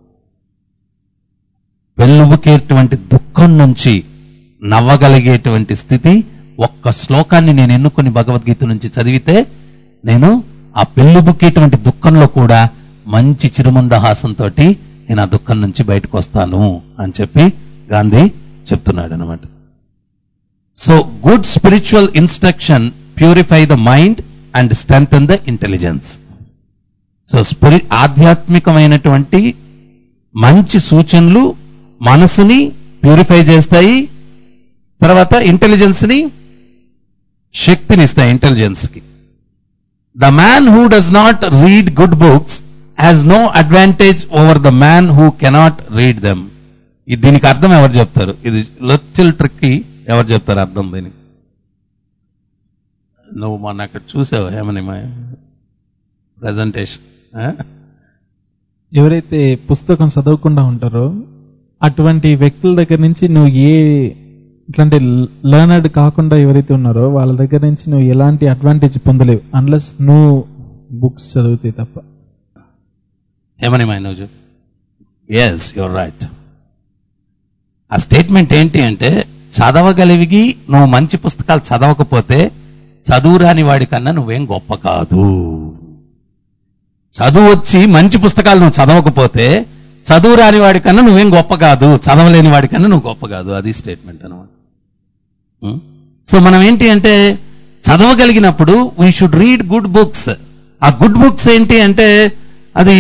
వెల్లువకేటువంటి దుఃఖం నుంచి నవ్వగలిగేటువంటి స్థితి ఒక్క శ్లోకాన్ని నేను ఎన్నుకొని భగవద్గీత నుంచి చదివితే నేను ఆ పెళ్ళుబుక్కేటువంటి దుఃఖంలో కూడా మంచి చిరుమందహాసంతో నేను ఆ దుఃఖం నుంచి బయటకు వస్తాను అని చెప్పి గాంధీ చెప్తున్నాడు అనమాట. So good spiritual instruction purify the mind and strengthen the intelligence. So స్పిరి ఆధ్యాత్మికమైనటువంటి మంచి సూచనలు మనసుని ప్యూరిఫై చేస్తాయి, తర్వాత ఇంటెలిజెన్స్ ని శక్తినిస్తాయి ఇంటెలిజెన్స్ కి. The man who does not read good books has no advantage over the man who cannot read them. దీనికి అర్థం ఎవరు చెప్తారు? ఇది లొచ్చిల్ ట్రిక్కి ఎవరు చెప్తారు అర్థం దీనికి? నువ్వు మొన్న అక్కడ చూసావు ఏమని మా ప్రజెంటేషన్. ఎవరైతే పుస్తకం చదవకుండా ఉంటారో అటువంటి వ్యక్తుల దగ్గర నుంచి నువ్వు ఏ ఇట్లాంటి లర్నర్డ్ కాకుండా ఎవరైతే ఉన్నారో వాళ్ళ దగ్గర నుంచి నువ్వు ఎలాంటి అడ్వాంటేజ్ పొందలేవు అన్లెస్ నువ్వు బుక్స్ చదివితే తప్ప. ఏమని మా నువ్వు? Yes you're right. ఆ స్టేట్మెంట్ ఏంటి అంటే, చదవగలిగి నువ్వు మంచి పుస్తకాలు చదవకపోతే చదువు రాని వాడి కన్నా నువ్వేం గొప్ప కాదు. చదువు వచ్చి మంచి పుస్తకాలు నువ్వు చదవకపోతే చదువు రాని వాడి కన్నా నువ్వేం గొప్ప కాదు, చదవలేని వాడి కన్నా నువ్వు గొప్ప కాదు. అది స్టేట్మెంట్ అనమాట. సో మనం ఏంటి అంటే, చదవగలిగినప్పుడు we should read good books. ఆ గుడ్ బుక్స్ ఏంటి అంటే, అది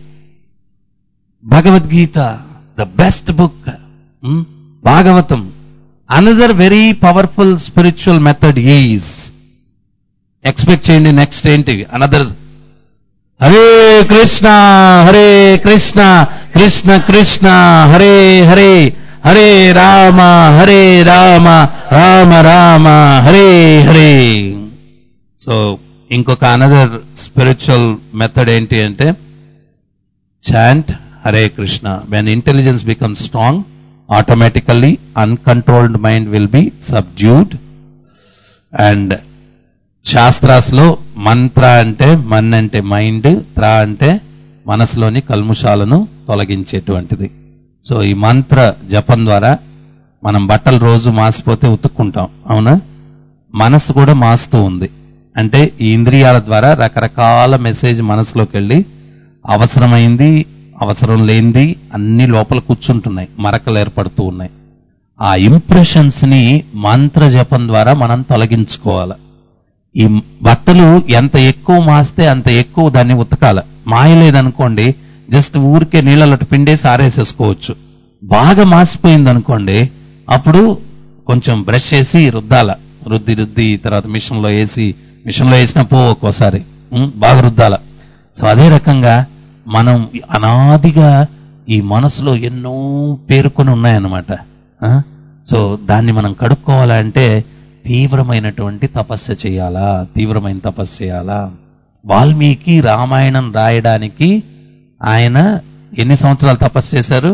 Bhagavad Gita, the best book, Bhagavatam. Another very powerful spiritual method is, expect చేయండి నెక్స్ట్ ఏంటి, అనదర్ హరే కృష్ణ హరే కృష్ణ కృష్ణ కృష్ణ హరే హరే హరే రామ హరే రామ రామ రామ హరే హరే. సో ఇంకొక అనదర్ స్పిరిచువల్ మెథడ్ ఏంటి అంటే, chant Hare Krishna. When intelligence becomes strong, automatically uncontrolled mind will be subdued. And శాస్త్రాస్లో మంత్ర అంటే, మన్ అంటే మైండ్, త్ర అంటే మనసులోని కల్ముషాలను తొలగించేటువంటిది. సో ఈ మంత్ర జపం ద్వారా మనం బట్టలు రోజు మాసిపోతే ఉతుక్కుంటాం, అవునా? మనసు కూడా మాస్తూ ఉంది. అంటే ఈ ఇంద్రియాల ద్వారా రకరకాల మెసేజ్ మనసులోకి వెళ్ళి అవసరమైంది, అవసరం లేనిది అన్ని లోపల కూర్చుంటున్నాయి, మరకలు ఏర్పడుతూ ఉన్నాయి. ఆ ఇంప్రెషన్స్ ని మంత్ర జపం ద్వారా మనం తొలగించుకోవాలి. ఈ బట్టలు ఎంత ఎక్కువ మాస్తే అంత ఎక్కువ దాన్ని ఉతకాల. మాయలేదనుకోండి, జస్ట్ ఊరికే నీళ్ళలో పిండేసి ఆరేసేసుకోవచ్చు. బాగా మాసిపోయింది అనుకోండి, అప్పుడు కొంచెం బ్రష్ చేసి రుద్దాల. రుద్ది రుద్ది తర్వాత మిషన్లో వేసి, మిషన్లో వేసినా పో ఒక్కోసారి బాగా రుద్దాల. సో అదే రకంగా మనం అనాదిగా ఈ మనసులో ఎన్నో పేరుకొని ఉన్నాయన్నమాట. సో దాన్ని మనం కడుక్కోవాలంటే తీవ్రమైనటువంటి తపస్సు చేయాలా, తీవ్రమైన తపస్సు చేయాలా. వాల్మీకి రామాయణం రాయడానికి ఆయన ఎన్ని సంవత్సరాలు తపస్సు చేశారు?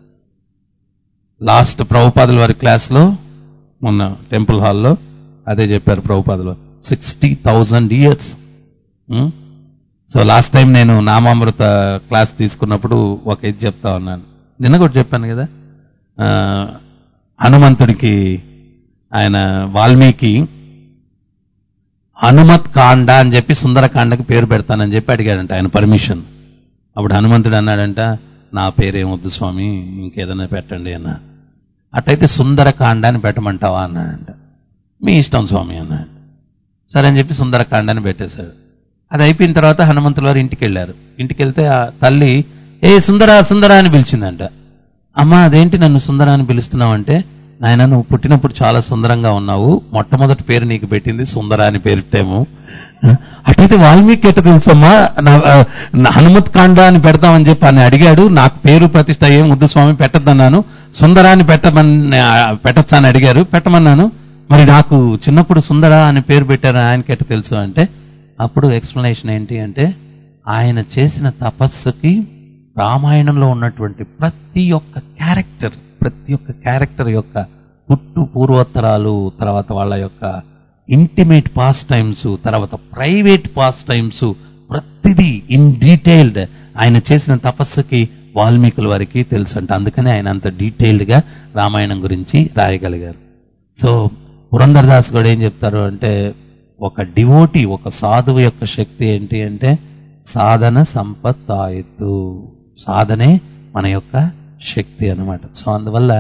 లాస్ట్ ప్రభుపాదుల వారి క్లాస్లో మొన్న టెంపుల్ హాల్లో అదే చెప్పారు ప్రభుపాదులు, sixty thousand years. So last time నేను నామామృత క్లాస్ తీసుకున్నప్పుడు ఒక ఇది చెప్తా ఉన్నాను, నిన్న కూడా చెప్పాను కదా. హనుమంతుడికి ఆయన వాల్మీకి హనుమత్ కాండ అని చెప్పి సుందరకాండకి పేరు పెడతానని చెప్పి అడిగాడంట ఆయన పర్మిషన్. అప్పుడు హనుమంతుడు అన్నాడంట, నా పేరేమొద్దు స్వామి, ఇంకేదైనా పెట్టండి అన్న. అట్టయితే సుందరకాండ అని పెట్టమంటావా అన్నాడంట. మీ ఇష్టం స్వామి అన్నాడు. సరే అని చెప్పి సుందరకాండని పెట్టేశాడు. అది అయిపోయిన తర్వాత హనుమంతుల వారు ఇంటికి వెళ్ళారు. ఇంటికి వెళ్తే ఆ తల్లి ఏ సుందర సుందర అని పిలిచిందంట. అమ్మ అదేంటి నన్ను సుందర అని పిలుస్తున్నావంటే, నాయన నువ్వు పుట్టినప్పుడు చాలా సుందరంగా ఉన్నావు, మొట్టమొదటి పేరు నీకు పెట్టింది సుందర అని పేరుట్టేమో. అటైతే వాల్మీకి ఎట్ట తెలుసమ్మా హనుమత్ కాండ అని పెడతామని చెప్పి అని అడిగాడు. నాకు పేరు ప్రతిష్ట ఏం వద్దు స్వామి పెట్టద్దన్నాను, సుందరాన్ని పెట్టమని పెట్టచ్చా అని అడిగారు, పెట్టమన్నాను. మరి నాకు చిన్నప్పుడు సుందర అని పేరు పెట్టారు, ఆయనకి ఎట్ట తెలుసు అంటే, అప్పుడు ఎక్స్ప్లెనేషన్ ఏంటి అంటే, ఆయన చేసిన తపస్సుకి రామాయణంలో ఉన్నటువంటి ప్రతి ఒక్క క్యారెక్టర్, ప్రతి ఒక్క క్యారెక్టర్ యొక్క పుట్టు పూర్వోత్తరాలు, తర్వాత వాళ్ళ యొక్క ఇంటిమేట్ పాస్ టైమ్స్, తర్వాత ప్రైవేట్ పాస్ టైమ్స్, ప్రతిదీ ఇన్ డీటెయిల్డ్ ఆయన చేసిన తపస్సుకి వాల్మీకుల వారికి తెలుసు అంట. అందుకని ఆయన అంత డీటెయిల్డ్గా రామాయణం గురించి రాయగలిగారు. సో పురంధరదాస్ కూడా ఏం చెప్తారు అంటే, ఒక డివోటీ, ఒక సాధువు యొక్క శక్తి ఏంటి అంటే సాధన సంపత్తాయత్తు, సాధనే మన యొక్క శక్తి అన్నమాట. సో అందువల్ల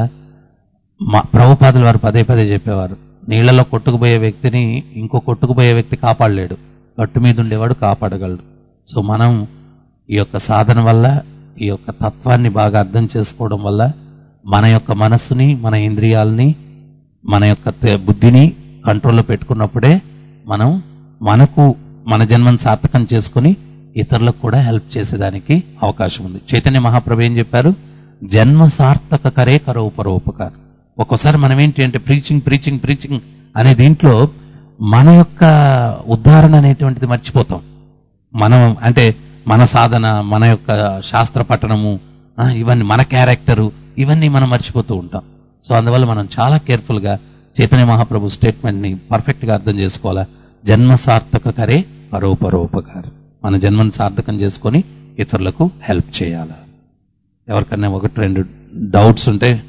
మా ప్రభుపాదుల వారు పదే పదే చెప్పేవారు, నీళ్లలో కొట్టుకుపోయే వ్యక్తిని ఇంకో కొట్టుకుపోయే వ్యక్తి కాపాడలేడు, గట్టు మీద ఉండేవాడు కాపాడగలడు. సో మనం ఈ యొక్క సాధన వల్ల, ఈ యొక్క తత్వాన్ని బాగా అర్థం చేసుకోవడం వల్ల మన యొక్క మనస్సుని, మన ఇంద్రియాలని, మన యొక్క బుద్ధిని కంట్రోల్లో పెట్టుకున్నప్పుడే మనం మనకు మన జన్మను సార్థకం చేసుకుని ఇతరులకు కూడా హెల్ప్ చేసేదానికి అవకాశం ఉంది. చైతన్య మహాప్రభు ఏం చెప్పారు? జన్మ సార్థక కరే కరోపరోపకార్. ఒక్కోసారి మనం ఏంటి అంటే ప్రీచింగ్ ప్రీచింగ్ ప్రీచింగ్ అనే దీంట్లో మన యొక్క ఉద్ధారణ అనేటువంటిది మర్చిపోతాం. మనం అంటే మన సాధన, మన యొక్క శాస్త్ర పఠనము, ఇవన్నీ మన క్యారెక్టరు, ఇవన్నీ మనం మర్చిపోతూ ఉంటాం. సో అందువల్ల మనం చాలా కేర్ఫుల్గా చైతన్య మహాప్రభు స్టేట్మెంట్ని పర్ఫెక్ట్గా అర్థం చేసుకోవాలా. జన్మ సార్థక కరే పరోపరోపకారం. మన జన్మను సార్థకం చేసుకొని ఇతరులకు హెల్ప్ చేయాలి. ఎవరికన్నా ఒకటి రెండు డౌట్స్ ఉంటే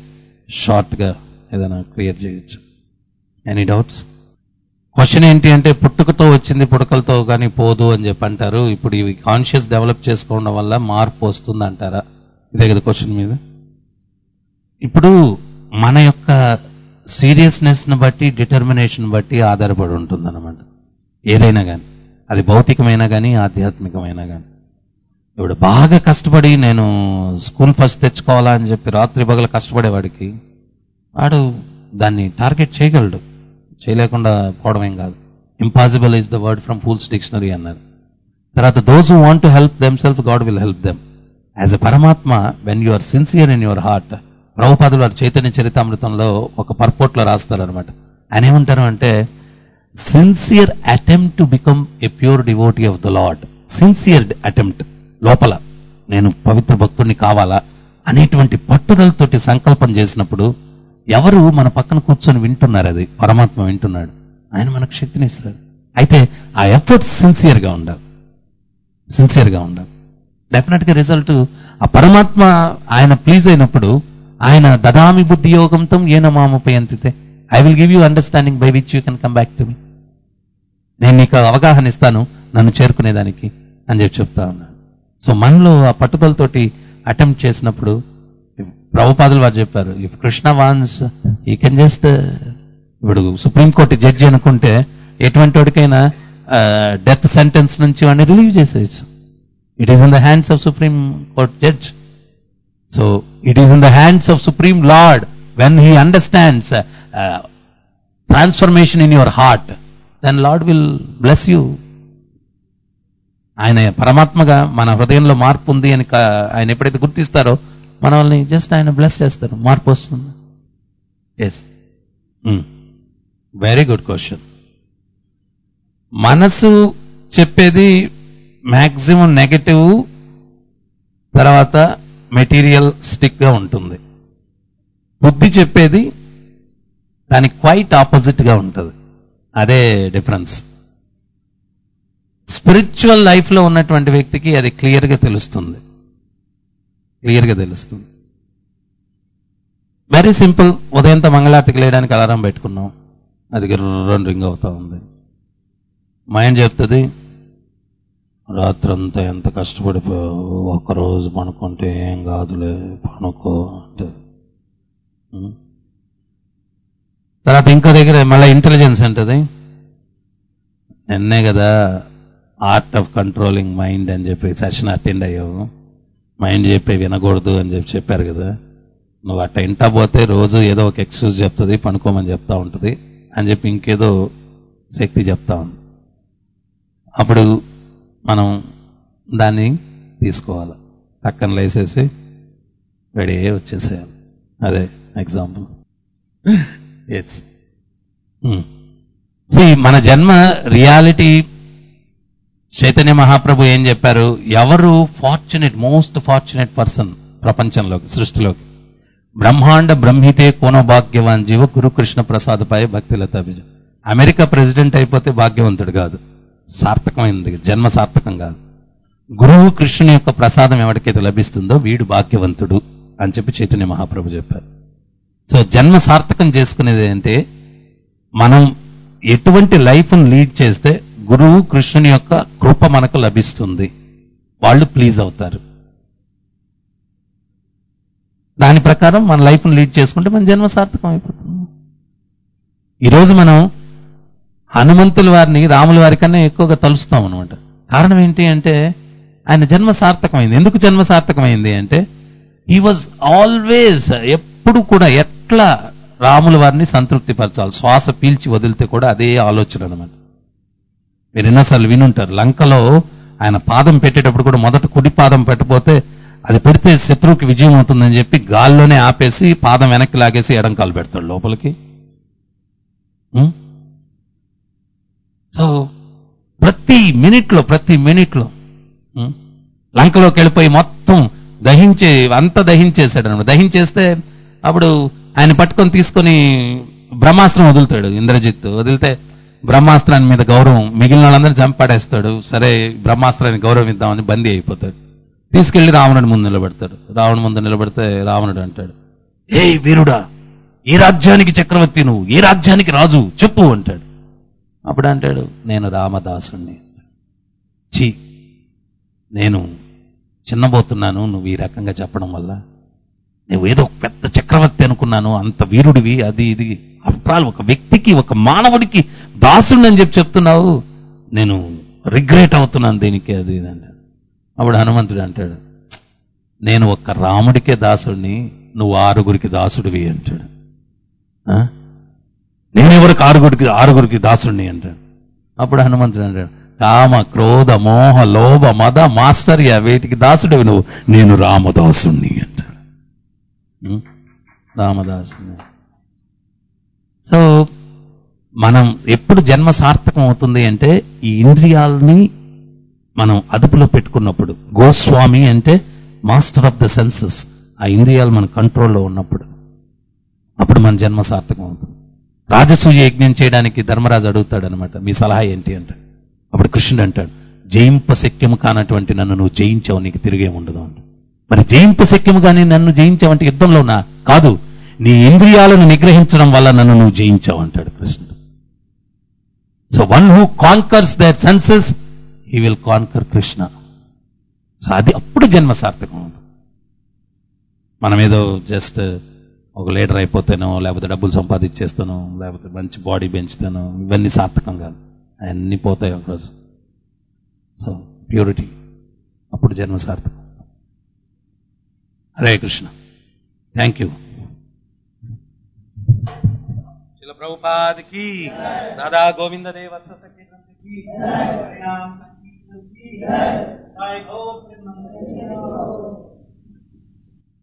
షార్ట్గా ఏదైనా క్లియర్ చేయొచ్చు. Any doubts? క్వశ్చన్ ఏంటి అంటే పుట్టుకతో వచ్చింది పుడకలతో కానీ పోదు అని చెప్పి అంటారు. ఇప్పుడు ఇవి కాన్షియస్ డెవలప్ చేసుకోవడం వల్ల మార్పు వస్తుంది అంటారా? ఇదే కదా క్వశ్చన్ మీద. ఇప్పుడు మన యొక్క సీరియస్నెస్ని బట్టి డిటర్మినేషన్ బట్టి ఆధారపడి ఉంటుంది అన్నమాట. ఏదైనా కానీ, అది భౌతికమైనా కానీ ఆధ్యాత్మికమైనా కానీ. ఇప్పుడు బాగా కష్టపడి నేను స్కూల్ ఫస్ట్ తెచ్చుకోవాలా అని చెప్పి రాత్రి పగల కష్టపడేవాడికి వాడు దాన్ని టార్గెట్ చేయగలడు, చేయలేకుండా పోవడం ఏం కాదు. Impossible is the word from fools dictionary అన్నారు. తర్వాత those who want to help them self God will help them. As a పరమాత్మ when you are sincere in your heart, ప్రభుపాదులు వారు చైతన్య చరితామృతంలో ఒక పర్పోర్ట్లో రాస్తారనమాట. ఆయన ఏమంటారు అంటే sincere attempt to become a pure devotee of the lord. Sincere attempt, లోపల నేను పవిత్ర భక్తుడిని కావాలా అనేటువంటి పట్టుదలతోటి సంకల్పం చేసినప్పుడు ఎవరు మన పక్కన కూర్చొని వింటున్నారు, అది పరమాత్మ వింటున్నాడు, ఆయన మనకు శక్తిని ఇస్తాడు. అయితే ఆ ఎఫర్ట్స్ సిన్సియర్గా ఉండాలి, సిన్సియర్గా ఉండాలి. డెఫినెట్గా రిజల్ట్ ఆ పరమాత్మ ఆయన ప్లీజ్ అయినప్పుడు ఆయన దదామి బుద్ధి యోగంతో ఏన మామపై అంతితే I will give you understanding by which you can come back to me. నేను నీకు అవగాహన ఇస్తాను నన్ను చేరుకునేదానికి అని చెప్పి చెప్తా ఉన్నాను. సో మనలో ఆ పట్టుదలతోటి అటెంప్ట్ చేసినప్పుడు ప్రభుపాదులు వారు చెప్పారు, if Krishna wants he can just, ఇప్పుడు సుప్రీంకోర్టు జడ్జి అనుకుంటే ఎటువంటి వాడికైనా డెత్ సెంటెన్స్ నుంచి వాడిని రిలీవ్ చేసేయచ్చు. It is in the hands of supreme court judge. So it is in the hands of supreme lord when he understands transformation in your heart, then lord will bless you. ఆయన పరమాత్మగా మన హృదయంలో మార్పు ఉంది అని ఆయన ఎప్పుడైతే గుర్తిస్తారో మనల్ని జస్ట్ ఆయన బ్లెస్ చేస్తారు, మార్పు వస్తుంది. Yes, very good question. మనసు చెప్పేది మ్యాక్సిమం నెగటివ్, తర్వాత మెటీరియల్ స్టిక్గా ఉంటుంది. బుద్ధి చెప్పేది దానికి క్వైట్ ఆపోజిట్గా ఉంటుంది. అదే డిఫరెన్స్. స్పిరిచువల్ లైఫ్లో ఉన్నటువంటి వ్యక్తికి అది క్లియర్గా తెలుస్తుంది, క్లియర్గా తెలుస్తుంది. Very simple. ఉదయంతో మంగళారతికి లేయడానికి అలారం పెట్టుకున్నాం, అది రెండు రింగ్ అవుతా ఉంది. మైండ్ చెప్తుంది రాత్రంతా ఎంత కష్టపడిపోయావు, ఒక్కరోజు పనుకుంటే ఏం కాదులే పనుకో అంటే. తర్వాత ఇంకో దగ్గర మళ్ళీ ఇంటెలిజెన్స్ అంటది, నిన్నే కదా ఆర్ట్ ఆఫ్ కంట్రోలింగ్ మైండ్ అని చెప్పి సెషన్ అటెండ్ అయ్యావు, మైండ్ చెప్పే వినకూడదు అని చెప్పి చెప్పారు కదా, నువ్వు అట్ట ఇంటా పోతే రోజు ఏదో ఒక ఎక్స్క్యూజ్ చెప్తుంది, పనుకోమని చెప్తా ఉంటుంది అని చెప్పి ఇంకేదో శక్తి చెప్తా ఉంది. అప్పుడు మనం దాన్ని తీసుకోవాలి, పక్కన లేసేసి రెడీ వచ్చేసేయాలి. అదే ఎగ్జాంపుల్. ఎస్, మన జన్మ రియాలిటీ. చైతన్య మహాప్రభు ఏం చెప్పారు, ఎవరు ఫార్చునేట్, మోస్ట్ ఫార్చునేట్ పర్సన్ ప్రపంచంలోకి, సృష్టిలోకి, బ్రహ్మాండ బ్రహ్మితే కోనో భాగ్యవాన్ జీవ గురు కృష్ణ ప్రసాదపాయ భక్తిలతా బిజ. అమెరికా ప్రెసిడెంట్ అయిపోతే భాగ్యవంతుడు కాదు, సార్థకమైంది, జన్మ సార్థకం కాదు. గురువు కృష్ణుని యొక్క ప్రసాదం ఎవరికైతే లభిస్తుందో వీడు భాగ్యవంతుడు అని చెప్పి చైతన్య మహాప్రభు చెప్పారు. సో జన్మ సార్థకం చేసుకునేది అంటే మనం ఎటువంటి లైఫ్ను లీడ్ చేస్తే గురువు కృష్ణుని యొక్క కృప మనకు లభిస్తుంది, వాళ్ళు ప్లీజ్ అవుతారు. దాని ప్రకారం మన లైఫ్ను లీడ్ చేసుకుంటే మన జన్మ సార్థకం అయిపోతుంది. ఈరోజు మనం హనుమంతుల వారిని రాముల వారి కన్నా ఎక్కువగా తలుస్తాం అనమాట. కారణం ఏంటి అంటే ఆయన జన్మ సార్థకమైంది. ఎందుకు జన్మ సార్థకమైంది అంటే హీ వాజ్ ఆల్వేస్, ఎప్పుడు కూడా ఎట్లా రాముల వారిని సంతృప్తి పరచాలి, శ్వాస పీల్చి వదిలితే కూడా అదే ఆలోచన అనమాట. మీరు ఎన్నోసార్లు వినుంటారు, లంకలో ఆయన పాదం పెట్టేటప్పుడు కూడా మొదట కుడి పాదం పెట్టపోతే అది పెడితే శత్రువుకి విజయం అవుతుందని చెప్పి గాల్లోనే ఆపేసి పాదం వెనక్కి లాగేసి ఎడం కాలు పెడతాడు లోపలికి. సో ప్రతి మినిట్లో ప్రతి మినిట్లో లంకలోకి వెళ్ళిపోయి మొత్తం దహించే అంతా దహించేశాడు అనమాట. దహించేస్తే అప్పుడు ఆయన పట్టుకొని తీసుకొని బ్రహ్మాస్త్రం వదులుతాడు ఇంద్రజిత్. వదిలితే బ్రహ్మాస్త్రాన్ని మీద గౌరవం, మిగిలిన వాళ్ళందరినీ చంపాడేస్తాడు. సరే బ్రహ్మాస్త్రాన్ని గౌరవం ఇద్దామని బందీ అయిపోతాడు. తీసుకెళ్లి రావణుడి ముందు నిలబెడతాడు. రావణుడి ముందు నిలబెడితే రావణుడు అంటాడు, ఏ వీరుడా, ఏ రాజ్యానికి చక్రవర్తి నువ్వు, ఏ రాజ్యానికి రాజు చెప్పు అంటాడు. అప్పుడు అంటాడు, నేను రామదాసుణ్ణి. ఛీ, నేను చిన్నబోతున్నాను నువ్వు ఈ రకంగా చెప్పడం వల్ల. నువ్వు ఏదో పెద్ద చక్రవర్తి అనుకున్నాను, అంత వీరుడివి, అది ఇది. ఆఫ్టర్ ఆల్ ఒక వ్యక్తికి, ఒక మానవుడికి దాసుడిని అని చెప్పి చెప్తున్నావు, నేను రిగ్రెట్ అవుతున్నాను దీనికి, అది ఇది అంటాడు. అప్పుడు హనుమంతుడు అంటాడు, నేను ఒక్క రాముడికే దాసుడిని, నువ్వు ఆరుగురికి దాసుడివి అంటాడు. నేనెవరికి ఆరుగురికి ఆరుగురికి దాసుడిని అంటాడు. అప్పుడు హనుమంతుడు అంటాడు, కామ క్రోధ మోహ లోభ మద మాస్తర్య వీటికి దాసుడివి నువ్వు, నేను రామదాసుణ్ణి అంటాడు. రామదాసుని. సో మనం ఎప్పుడు జన్మ సార్థకం అవుతుంది అంటే ఈ ఇంద్రియాలని మనం అదుపులో పెట్టుకున్నప్పుడు. గోస్వామి అంటే మాస్టర్ ఆఫ్ ద సెన్సెస్. ఆ ఇంద్రియాలు మన కంట్రోల్లో ఉన్నప్పుడు అప్పుడు మన జన్మ సార్థకం అవుతుంది. రాజసూయ యజ్ఞం చేయడానికి ధర్మరాజు అడుగుతాడు అనమాట, మీ సలహా ఏంటి అంటాడు. అప్పుడు కృష్ణుడు అంటాడు, జయింప శక్యము కానటువంటి నన్ను నువ్వు జయించావు, నీకు తిరిగే ఉండదు అంట. మరి జయింప శక్యము కానీ నన్ను జయించావంటే యుద్ధంలో నా కాదు, నీ ఇంద్రియాలను నిగ్రహించడం వల్ల నన్ను నువ్వు జయించావు అంటాడు కృష్ణుడు. So one who conquers the senses he will conquer Krishna. So అది అప్పుడు జన్మ సార్థకం అవుతుంది. మనం ఏదో జస్ట్ ఒక లీడర్ అయిపోతానో, లేకపోతే డబ్బులు సంపాదించేస్తానో, లేకపోతే మంచి బాడీ పెంచుతానో, ఇవన్నీ సార్థకం కాదు, అవన్నీ పోతాయి ఒకరోజు. సో ప్యూరిటీ, అప్పుడు జన్మ సార్థకం. హరే కృష్ణ. Thank you. శిల ప్రభుపాదికి, రాధా గోవింద దేవత సఖీ